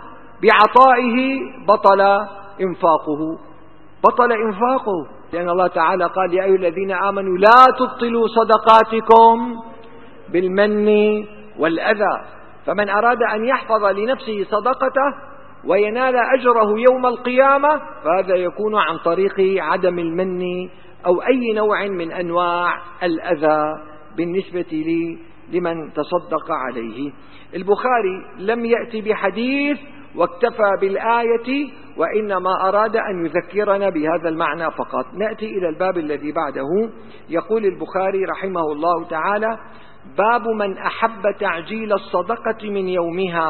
Speaker 1: بعطائه بطل إنفاقه بطل إنفاقه لأن الله تعالى قال: يا أيها الذين آمنوا لا تبطلوا صدقاتكم بالمن والأذى. فمن أراد أن يحفظ لنفسه صدقته وينال أجره يوم القيامة فهذا يكون عن طريق عدم المن أو أي نوع من أنواع الأذى بالنسبة لي لمن تصدق عليه. البخاري لم يأتي بحديث واكتفى بالآية، وإنما أراد أن يذكرنا بهذا المعنى فقط. نأتي إلى الباب الذي بعده. يقول البخاري رحمه الله تعالى: باب من أحب تعجيل الصدقة من يومها.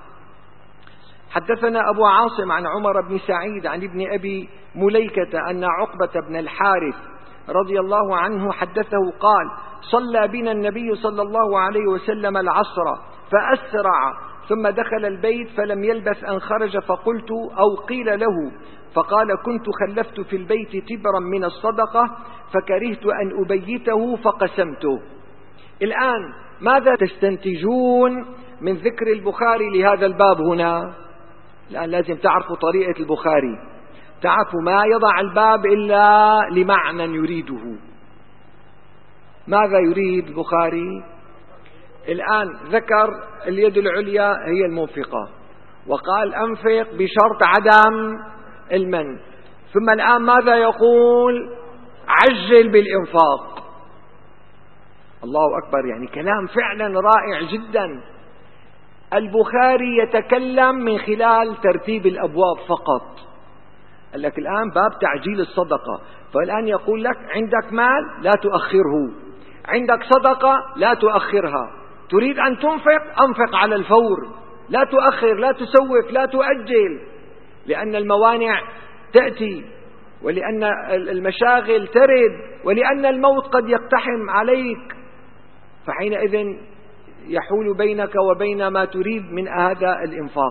Speaker 1: حدثنا أبو عاصم عن عمر بن سعيد عن ابن أبي مليكة أن عقبة بن الحارث رضي الله عنه حدثه قال: صلى بنا النبي صلى الله عليه وسلم العصر فأسرع ثم دخل البيت فلم يلبث أن خرج، فقلت أو قيل له فقال: كنت خلفت في البيت تبرا من الصدقة فكرهت أن أبيته فقسمته. الآن ماذا تستنتجون من ذكر البخاري لهذا الباب هنا؟ الآن لازم تعرفوا طريقة البخاري، تعرفوا ما يضع الباب إلا لمعنى يريده. ماذا يريد البخاري؟ الآن ذكر اليد العليا هي المنفقة، وقال أنفق بشرط عدم المن، ثم الآن ماذا يقول؟ عجل بالإنفاق. الله أكبر، يعني كلام فعلا رائع جدا. البخاري يتكلم من خلال ترتيب الأبواب فقط. قال لك الآن باب تعجيل الصدقة، فالآن يقول لك عندك مال لا تؤخره، عندك صدقة لا تؤخرها، تريد أن تنفق أنفق على الفور، لا تؤخر، لا تسوف، لا تؤجل، لأن الموانع تأتي، ولأن المشاغل ترد، ولأن الموت قد يقتحم عليك، فحينئذ يحول بينك وبين ما تريد من هذا الإنفاق.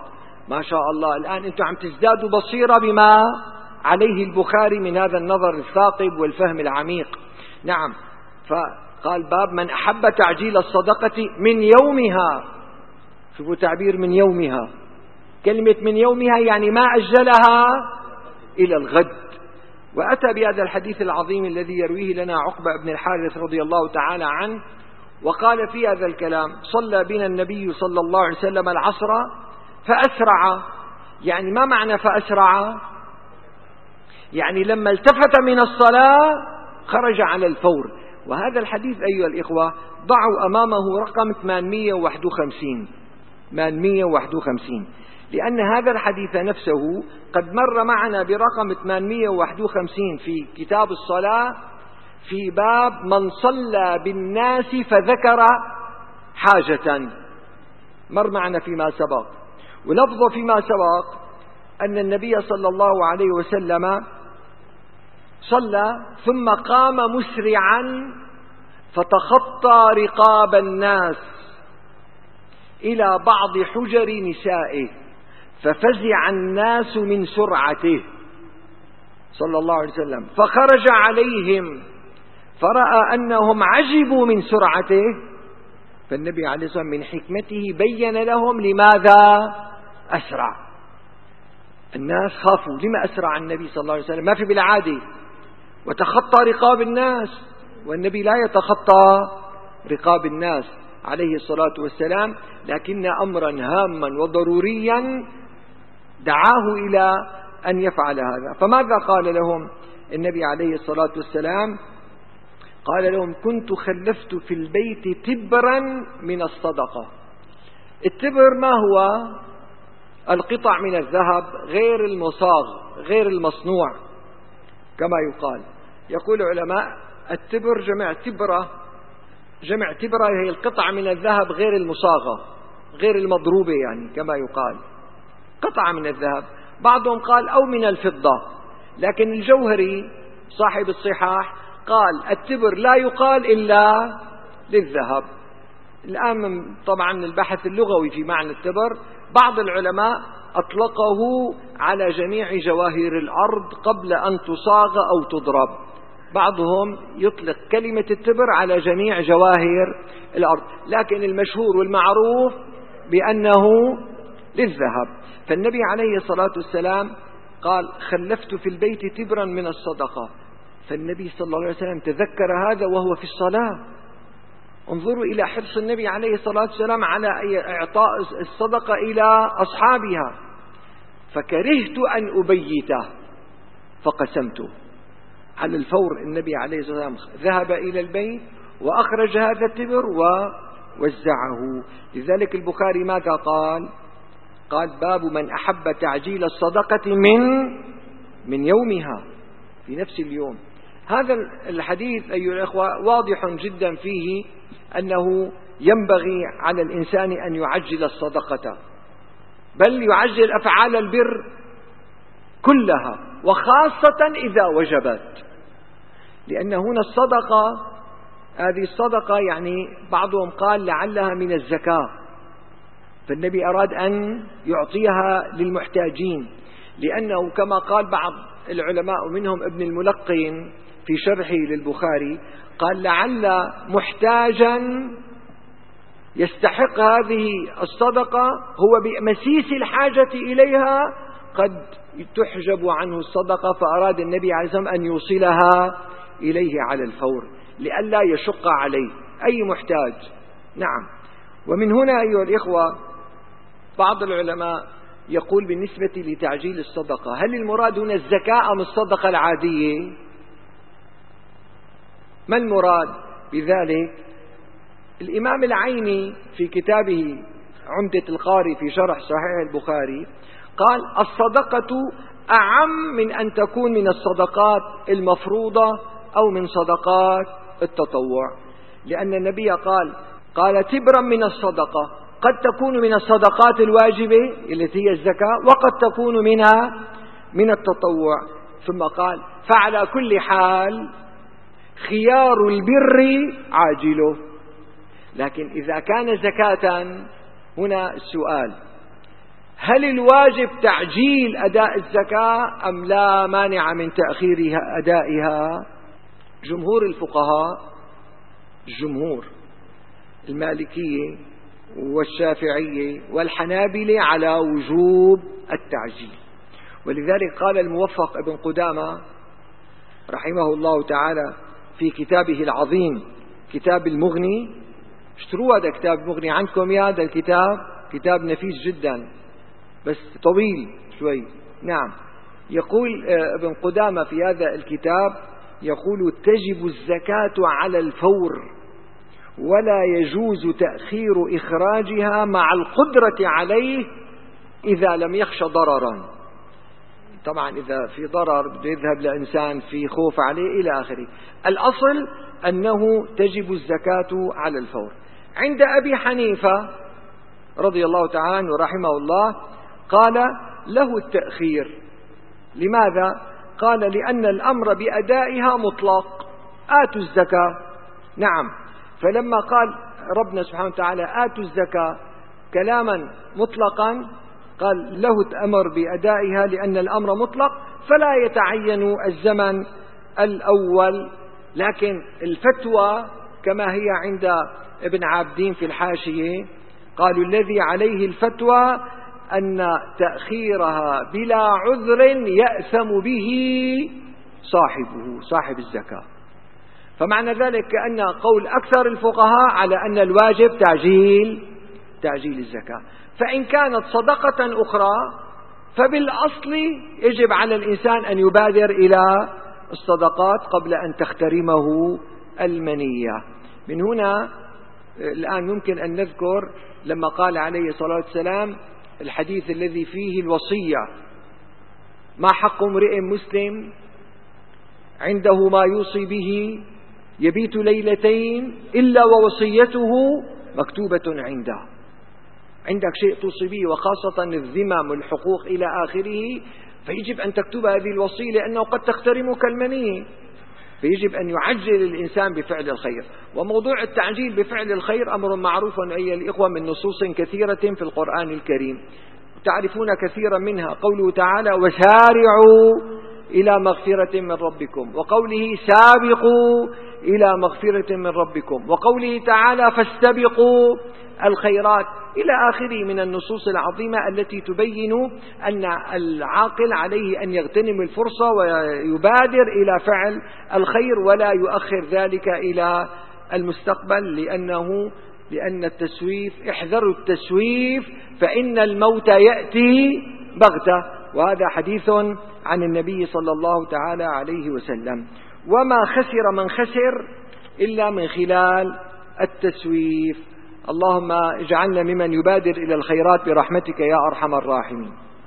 Speaker 1: ما شاء الله الآن أنتم عم تزدادوا بصيرة بما عليه البخاري من هذا النظر الثاقب والفهم العميق. نعم. فقال باب من أحب تعجيل الصدقة من يومها. شوفوا تعبير من يومها، كلمة من يومها يعني ما أجلها إلى الغد. وأتى بهذا الحديث العظيم الذي يرويه لنا عقبة بن الحارث رضي الله تعالى عنه، وقال في هذا الكلام: صلى بنا النبي صلى الله عليه وسلم العصر فأسرع. يعني ما معنى فأسرع؟ يعني لما التفت من الصلاة خرج على الفور. وهذا الحديث أيها الإخوة ضعوا أمامه رقم ثمانمئة وواحد وخمسين ثمانمئة وواحد وخمسين، لأن هذا الحديث نفسه قد مر معنا برقم ثمانمئة وواحد وخمسين في كتاب الصلاة في باب من صلى بالناس فذكر حاجة، مر معنا فيما سبق. ولفظ فيما سبق أن النبي صلى الله عليه وسلم صلى ثم قام مسرعا فتخطى رقاب الناس إلى بعض حجر نسائه ففزع الناس من سرعته صلى الله عليه وسلم، فخرج عليهم فرأى أنهم عجبوا من سرعته، فالنبي عليه الصلاة والسلام من حكمته بين لهم لماذا أسرع. الناس خافوا لما أسرع النبي صلى الله عليه وسلم، ما في بالعادة، وتخطى رقاب الناس، والنبي لا يتخطى رقاب الناس عليه الصلاة والسلام، لكن أمرا هاما وضروريا دعاه إلى أن يفعل هذا. فماذا قال لهم النبي عليه الصلاة والسلام؟ قال لهم: كنت خلفت في البيت تبرا من الصدقة. التبر ما هو؟ القطع من الذهب غير المصاغ غير المصنوع كما يقال. يقول العلماء التبر جمع تبرة، جمع تبرة هي القطع من الذهب غير المصاغة غير المضروبة، يعني كما يقال قطعة من الذهب. بعضهم قال أو من الفضة، لكن الجوهري صاحب الصحاح قال التبر لا يقال إلا للذهب. الآن طبعا البحث اللغوي في معنى التبر بعض العلماء أطلقه على جميع جواهر الأرض قبل أن تصاغ أو تضرب، بعضهم يطلق كلمة التبر على جميع جواهر الأرض، لكن المشهور والمعروف بأنه للذهب. فالنبي عليه الصلاة والسلام قال: خلفت في البيت تبرا من الصدقة. فالنبي صلى الله عليه وسلم تذكر هذا وهو في الصلاة. انظروا إلى حرص النبي عليه الصلاة والسلام على إعطاء الصدقة إلى أصحابها. فكرهت أن أبيته فقسمته. على الفور النبي عليه الصلاة والسلام ذهب إلى البيت وأخرج هذا التبر ووزعه. لذلك البخاري ماذا قال؟ قال: باب من أحب تعجيل الصدقة من من يومها، في نفس اليوم. هذا الحديث أيها الأخوة واضح جدا فيه أنه ينبغي على الإنسان أن يعجل الصدقة، بل يعجل أفعال البر كلها، وخاصة إذا وجبت، لأن هنا الصدقة هذه الصدقة يعني بعضهم قال لعلها من الزكاة، فالنبي أراد أن يعطيها للمحتاجين، لأنه كما قال بعض العلماء منهم ابن الملقين في شرحه للبخاري قال: لعل محتاجا يستحق هذه الصدقة هو بمسيس الحاجة إليها قد تحجب عنه الصدقة، فأراد النبي عليه الصلاة والسلام أن يوصلها إليه على الفور لئلا يشق عليه أي محتاج. نعم. ومن هنا أيها الإخوة بعض العلماء يقول بالنسبة لتعجيل الصدقة: هل المراد هنا الزكاة أم الصدقة العادية؟ ما المراد بذلك؟ الإمام العيني في كتابه عمدة القاري في شرح صحيح البخاري قال: الصدقة أعم من أن تكون من الصدقات المفروضة أو من صدقات التطوع، لأن النبي قال قال تبرا من الصدقة، قد تكون من الصدقات الواجبة التي هي الزكاة، وقد تكون منها من التطوع. ثم قال: فعلى كل حال خيار البر عاجله. لكن إذا كان زكاة، هنا السؤال: هل الواجب تعجيل أداء الزكاة أم لا مانع من تأخير أدائها؟ جمهور الفقهاء، الجمهور المالكية والشافعية والحنابلة على وجوب التعجيل. ولذلك قال الموفق ابن قدامة رحمه الله تعالى في كتابه العظيم كتاب المغني، اشتروا هذا كتاب المغني عندكم يا هذا الكتاب، كتاب نفيس جدا بس طويل شوي. نعم، يقول ابن قدامة في هذا الكتاب، يقول تجب الزكاة على الفور ولا يجوز تأخير إخراجها مع القدرة عليه إذا لم يخش ضررا. طبعا إذا في ضرر بده يذهب لإنسان في خوف عليه إلى آخره. الأصل أنه تجب الزكاة على الفور. عند أبي حنيفة رضي الله تعالى عنه رحمه الله قال له التأخير. لماذا؟ قال لأن الأمر بأدائها مطلق، آتوا الزكاة. نعم، فلما قال ربنا سبحانه وتعالى آتوا الزكاة كلاما مطلقا قال له الأمر بأدائها لأن الأمر مطلق، فلا يتعين الزمن الأول. لكن الفتوى كما هي عند ابن عابدين في الحاشية قالوا الذي عليه الفتوى أن تأخيرها بلا عذر يأثم به صاحبه صاحب الزكاة. فمعنى ذلك كأن قول أكثر الفقهاء على أن الواجب تعجيل تعجيل الزكاة. فإن كانت صدقة أخرى فبالأصل يجب على الإنسان أن يبادر إلى الصدقات قبل أن تخترمه المنية. من هنا الآن ممكن أن نذكر لما قال عليه الصلاة والسلام الحديث الذي فيه الوصية: ما حق امرئ مسلم عنده ما يوصي به يبيت ليلتين إلا ووصيته مكتوبة عنده. عندك شيء توصي به وخاصة الذمم والحقوق إلى آخره، فيجب أن تكتب هذه الوصية لأنه قد تخترمك المنية، فيجب أن يعجل الإنسان بفعل الخير. وموضوع التعجيل بفعل الخير أمر معروف أيها الإخوة من نصوص كثيرة في القرآن الكريم، تعرفون كثيرا منها. قوله تعالى: وسارعوا إلى مغفرة من ربكم، وقوله: سابقوا إلى مغفرة من ربكم، وقوله تعالى: فاستبقوا الخيرات إلى آخره من النصوص العظيمة التي تبين أن العاقل عليه أن يغتنم الفرصة ويبادر إلى فعل الخير ولا يؤخر ذلك إلى المستقبل، لأنه لأن التسويف، احذروا التسويف فإن الموت يأتي بغتة، وهذا حديث عن النبي صلى الله تعالى عليه وسلم. وما خسر من خسر إلا من خلال التسويف. اللهم اجعلنا ممن يبادر إلى الخيرات برحمتك يا أرحم الراحمين.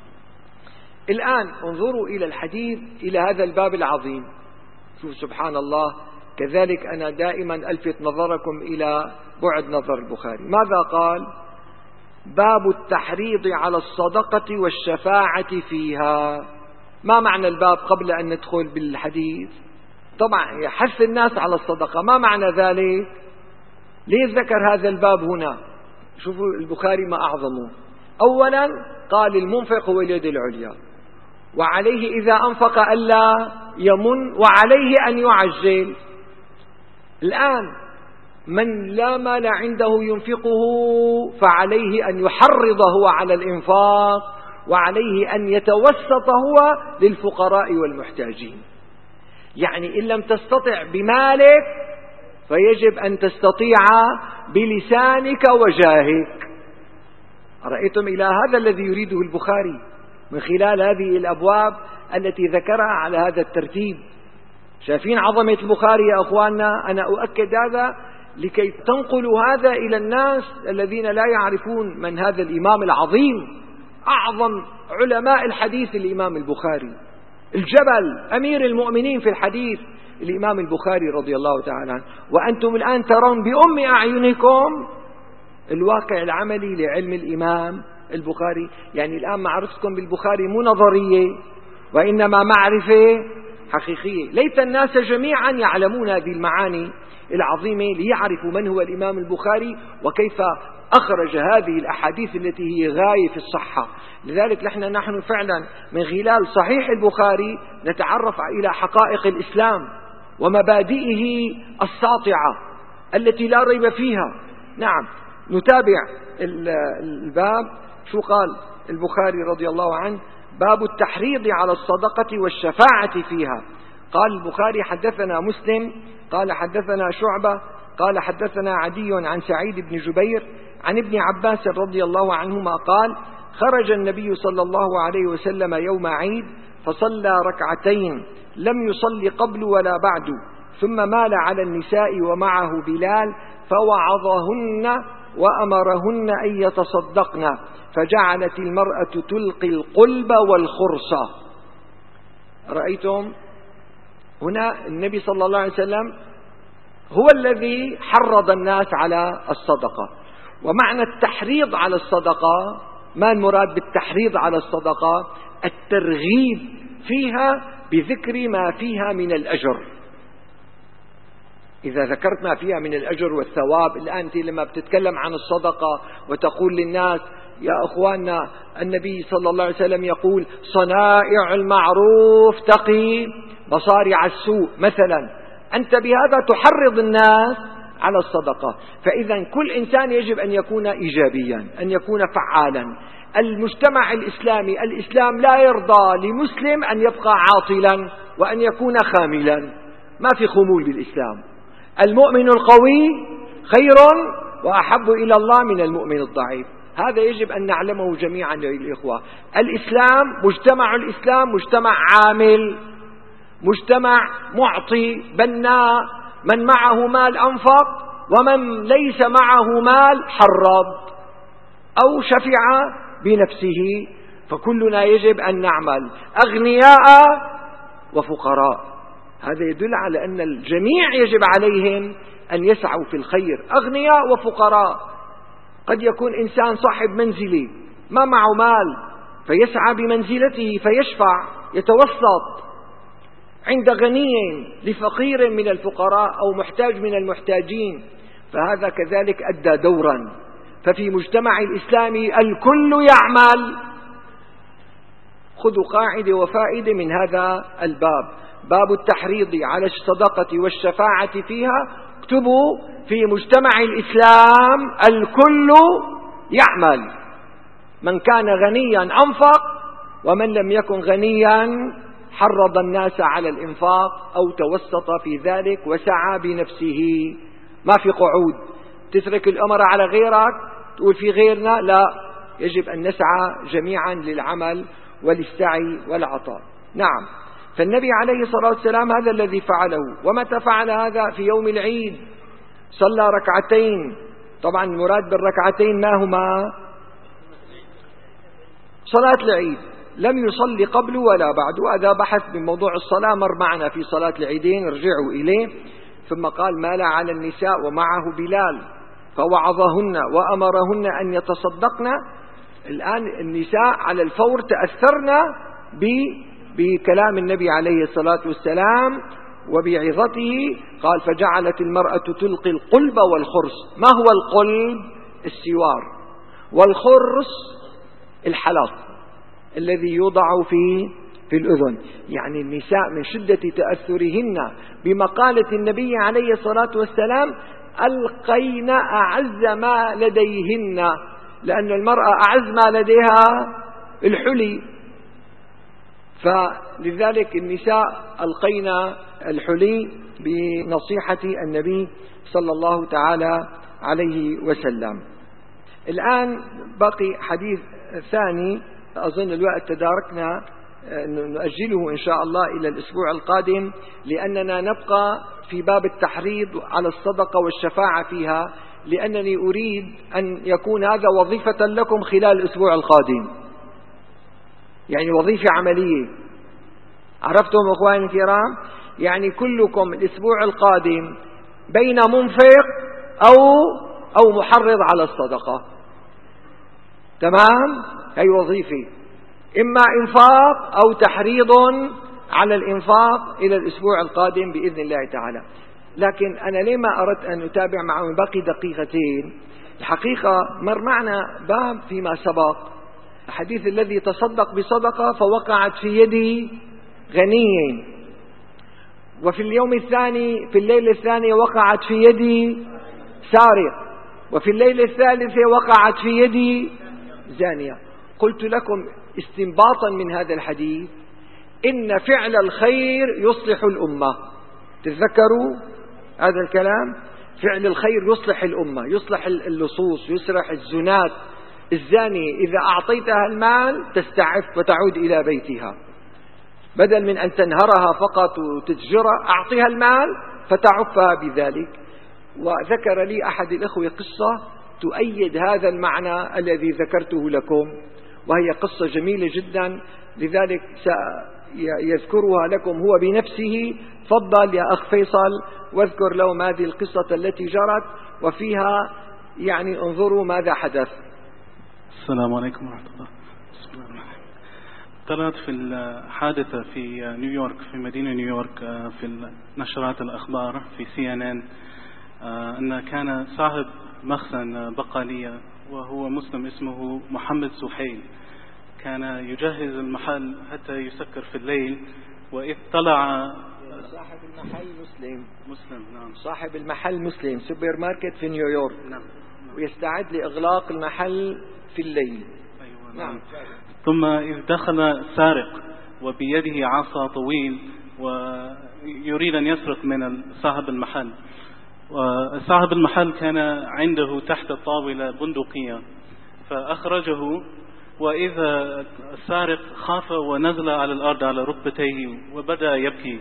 Speaker 1: الآن انظروا إلى الحديث إلى هذا الباب العظيم. شوف سبحان الله، كذلك أنا دائما ألفت نظركم إلى بعد نظر البخاري. ماذا قال؟ باب التحريض على الصدقة والشفاعة فيها. ما معنى الباب قبل أن ندخل بالحديث؟ طبعا يحث الناس على الصدقة. ما معنى ذلك؟ ليه ذكر هذا الباب هنا؟ شوفوا البخاري ما أعظمه. أولا قال المنفق هو اليد العليا، وعليه إذا أنفق ألا يمن، وعليه أن يعجل. الآن من لا مال عنده ينفقه فعليه أن يحرض هو على الإنفاق، وعليه أن يتوسط هو للفقراء والمحتاجين. يعني إن لم تستطع بمالك فيجب أن تستطيع بلسانك وجاهك. رأيتم إلى هذا الذي يريده البخاري من خلال هذه الأبواب التي ذكرها على هذا الترتيب. شايفين عظمة البخاري يا أخواننا؟ أنا أؤكد هذا لكي تنقلوا هذا إلى الناس الذين لا يعرفون من هذا الإمام العظيم، أعظم علماء الحديث الإمام البخاري، الجبل، أمير المؤمنين في الحديث الإمام البخاري رضي الله تعالى عنه. وأنتم الآن ترون بأم أعينكم الواقع العملي لعلم الإمام البخاري. يعني الآن معرفتكم بالبخاري مو نظرية وإنما معرفة حقيقية. ليت الناس جميعا يعلمون هذه المعاني العظيمة ليعرفوا من هو الإمام البخاري وكيف أخرج هذه الأحاديث التي هي غاية في الصحة. لذلك نحن نحن فعلا من خلال صحيح البخاري نتعرف إلى حقائق الإسلام ومبادئه الساطعة التي لا ريب فيها. نعم، نتابع الباب. شو قال البخاري رضي الله عنه؟ باب التحريض على الصدقة والشفاعة فيها. قال البخاري: حدثنا مسلم قال حدثنا شعبة قال حدثنا عدي عن سعيد بن جبير عن ابن عباس رضي الله عنهما قال: خرج النبي صلى الله عليه وسلم يوم عيد فصلى ركعتين لم يصل قبل ولا بعد، ثم مال على النساء ومعه بلال فوعظهن وأمرهن أن يتصدقن، فجعلت المرأة تلقي القلب والخرصة. رأيتم هنا النبي صلى الله عليه وسلم هو الذي حرض الناس على الصدقة. ومعنى التحريض على الصدقة، ما المراد بالتحريض على الصدقة؟ الترغيب فيها بذكر ما فيها من الأجر. إذا ذكرت ما فيها من الأجر والثواب، الآن أنت لما بتتكلم عن الصدقة وتقول للناس: يا أخواننا النبي صلى الله عليه وسلم يقول: صنائع المعروف تقي مصارع السوء مثلا، أنت بهذا تحرض الناس على الصدقة. فإذا كل إنسان يجب أن يكون إيجابيا، أن يكون فعالا. المجتمع الإسلامي، الإسلام لا يرضى لمسلم أن يبقى عاطلا وأن يكون خاملا. ما في خمول بالإسلام. المؤمن القوي خير وأحب إلى الله من المؤمن الضعيف. هذا يجب أن نعلمه جميعا يا الإخوة. الإسلام، مجتمع الإسلام مجتمع عامل، مجتمع معطي بناء، من معه مال أنفق ومن ليس معه مال حرض أو شفع بنفسه. فكلنا يجب أن نعمل أغنياء وفقراء. هذا يدل على أن الجميع يجب عليهم أن يسعوا في الخير، أغنياء وفقراء. قد يكون إنسان صاحب منزلة ما معه مال فيسعى بمنزلته فيشفع، يتوسط عند غني لفقير من الفقراء أو محتاج من المحتاجين، فهذا كذلك أدى دورا. ففي مجتمع الإسلامي الكل يعمل. خذوا قاعدة وفائدة من هذا الباب، باب التحريض على الصدقة والشفاعة فيها. اكتبوا: في مجتمع الإسلام الكل يعمل، من كان غنيا أنفق ومن لم يكن غنيا حرض الناس على الإنفاق أو توسط في ذلك وسعى بنفسه. ما في قعود تترك الأمر على غيرك تقول في غيرنا، لا، يجب أن نسعى جميعا للعمل وللسعي والعطاء. نعم، فالنبي عليه الصلاة والسلام هذا الذي فعله. ومتى فعل هذا؟ في يوم العيد صلى ركعتين. طبعا المراد بالركعتين ما هما؟ صلاة العيد، لم يصلي قبل ولا بعد. وهذا بحث بموضوع الصلاة مر معنا في صلاة العيدين، ارجعوا إليه. ثم قال: مال على النساء ومعه بلال فوعظهن وأمرهن أن يتصدقن. الآن النساء على الفور تأثرن بكلام النبي عليه الصلاة والسلام وبعظته. قال: فجعلت المرأة تلقي القلب والخرص. ما هو القلب؟ السوار، والخرص الحلق الذي يوضع في في الأذن. يعني النساء من شدة تأثرهن بمقالة النبي عليه الصلاة والسلام ألقين أعز ما لديهن، لأن المرأة أعز ما لديها الحلي، فلذلك النساء ألقينا الحلي بنصيحة النبي صلى الله تعالى عليه وسلم. الآن بقي حديث ثاني، أظن الوقت تداركنا، نؤجله إن شاء الله إلى الأسبوع القادم، لأننا نبقى في باب التحريض على الصدقة والشفاعة فيها، لأنني أريد أن يكون هذا وظيفة لكم خلال الأسبوع القادم، يعني وظيفة عملية. عرفتم أخواني الكرام؟ يعني كلكم الأسبوع القادم بين منفق أو أو محرض على الصدقة. تمام؟ هي وظيفة، إما إنفاق أو تحريض على الإنفاق إلى الأسبوع القادم بإذن الله تعالى. لكن أنا لما أردت أن أتابع معهم باقي دقيقتين، الحقيقة مر معنا باب فيما سبق الحديث الذي تصدق بصدقة فوقعت في يد غني، وفي اليوم الثاني في الليلة الثانية وقعت في يد سارق، وفي الليلة الثالثة وقعت في يد زانية. قلت لكم استنباطا من هذا الحديث إن فعل الخير يصلح الأمة. تذكروا هذا الكلام، فعل الخير يصلح الأمة، يصلح اللصوص، يصلح الزنات. الزانية إذا أعطيتها المال تستعف وتعود إلى بيتها، بدل من أن تنهرها فقط وتتجرها، أعطيها المال فتعفها بذلك. وذكر لي أحد الإخوة قصة تؤيد هذا المعنى الذي ذكرته لكم، وهي قصة جميلة جدا، لذلك سيذكرها لكم هو بنفسه. تفضل يا أخ فيصل واذكر لهم هذه القصة التي جرت وفيها يعني انظروا ماذا حدث.
Speaker 2: السلام عليكم ورحمة الله. طلعت في الحادثة في نيويورك، في مدينة نيويورك، في نشرات الأخبار في سي إن إن أن كان صاحب مخزن بقالية وهو مسلم اسمه محمد سحيل، كان يجهز المحل حتى يسكر في الليل، وإذ طلع
Speaker 1: صاحب المحل مسلم
Speaker 2: مسلم نعم
Speaker 1: صاحب المحل مسلم سوبر ماركت في نيويورك، نعم. ويستعد لإغلاق المحل في الليل.
Speaker 2: أيوة نعم. نعم. ثم إذ دخل سارق وبيده عصا طويل ويريد أن يسرق من صاحب المحل، وصاحب المحل كان عنده تحت الطاولة بندقية فأخرجه، وإذا السارق خاف ونزل على الأرض على ركبتيه وبدأ يبكي،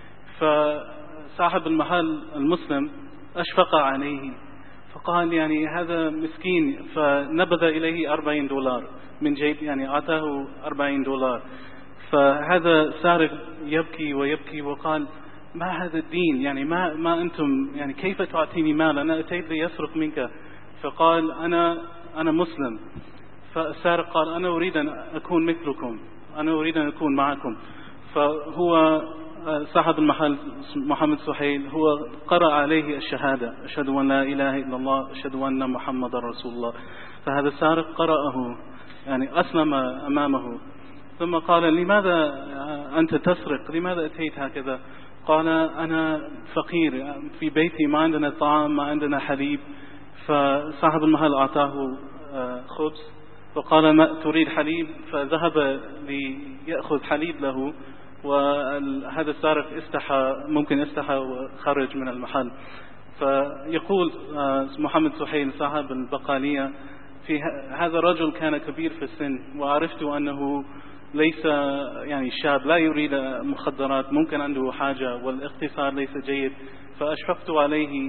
Speaker 2: فصاحب المحل المسلم أشفق عليه فقال يعني هذا مسكين، فنبذ إليه أربعين دولار من جيب، يعني أعطاه أربعين دولار. فهذا سارق يبكي ويبكي وقال ما هذا الدين، يعني ما ما أنتم يعني كيف تعطيني مال، أنا أتيت ليسرق منك. فقال أنا أنا مسلم. فالسارق قال أنا أريد أن أكون مثلكم، أنا أريد أن أكون معكم. فهو صاحب المحل محمد سحيل هو قرأ عليه الشهادة، أشهد أن لا إله إلا الله أشهد أن محمد رسول الله. فهذا السارق قرأه يعني أسلم أمامه، ثم قال لماذا أنت تسرق، لماذا أتيت هكذا؟ قال أنا فقير، في بيتي ما عندنا طعام، ما عندنا حليب. فصاحب المحل أعطاه خبز فقال ما تريد حليب، فذهب ليأخذ حليب له، وهذا السارق استحى، ممكن استحى وخرج من المحل. فيقول محمد سحيل صاحب البقالية في هذا الرجل كان كبير في السن، وعرفت أنه ليس يعني شاب لا يريد مخدرات، ممكن عنده حاجة والاقتصاد ليس جيد، فأشفقت عليه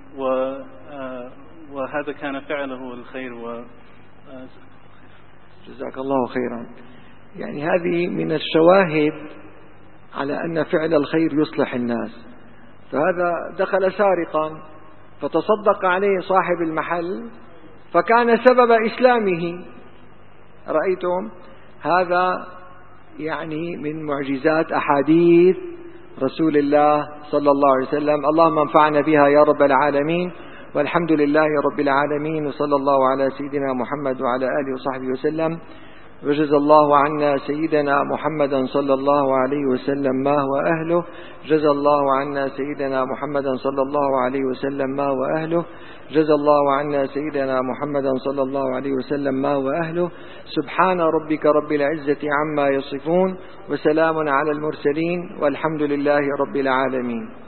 Speaker 2: وهذا كان فعله الخير. و
Speaker 1: جزاك الله خيرا. يعني هذه من الشواهد على أن فعل الخير يصلح الناس. فهذا دخل سارقا فتصدق عليه صاحب المحل فكان سبب إسلامه. رأيتم هذا يعني من معجزات أحاديث رسول الله صلى الله عليه وسلم. اللهم انفعنا بها يا رب العالمين، والحمد لله رب العالمين، وصلى الله على سيدنا محمد وعلى آله وصحبه وسلم. وجزى الله عنا سيدنا محمدا صلى الله عليه وسلم ما هو أهله. جزى الله عنا سيدنا محمدا صلى الله عليه وسلم ما هو أهله. جزى الله عنا سيدنا محمدا صلى الله عليه وسلم ما هو أهله. سبحان ربك رب العزة عما يصفون، وسلام على المرسلين، والحمد لله رب العالمين.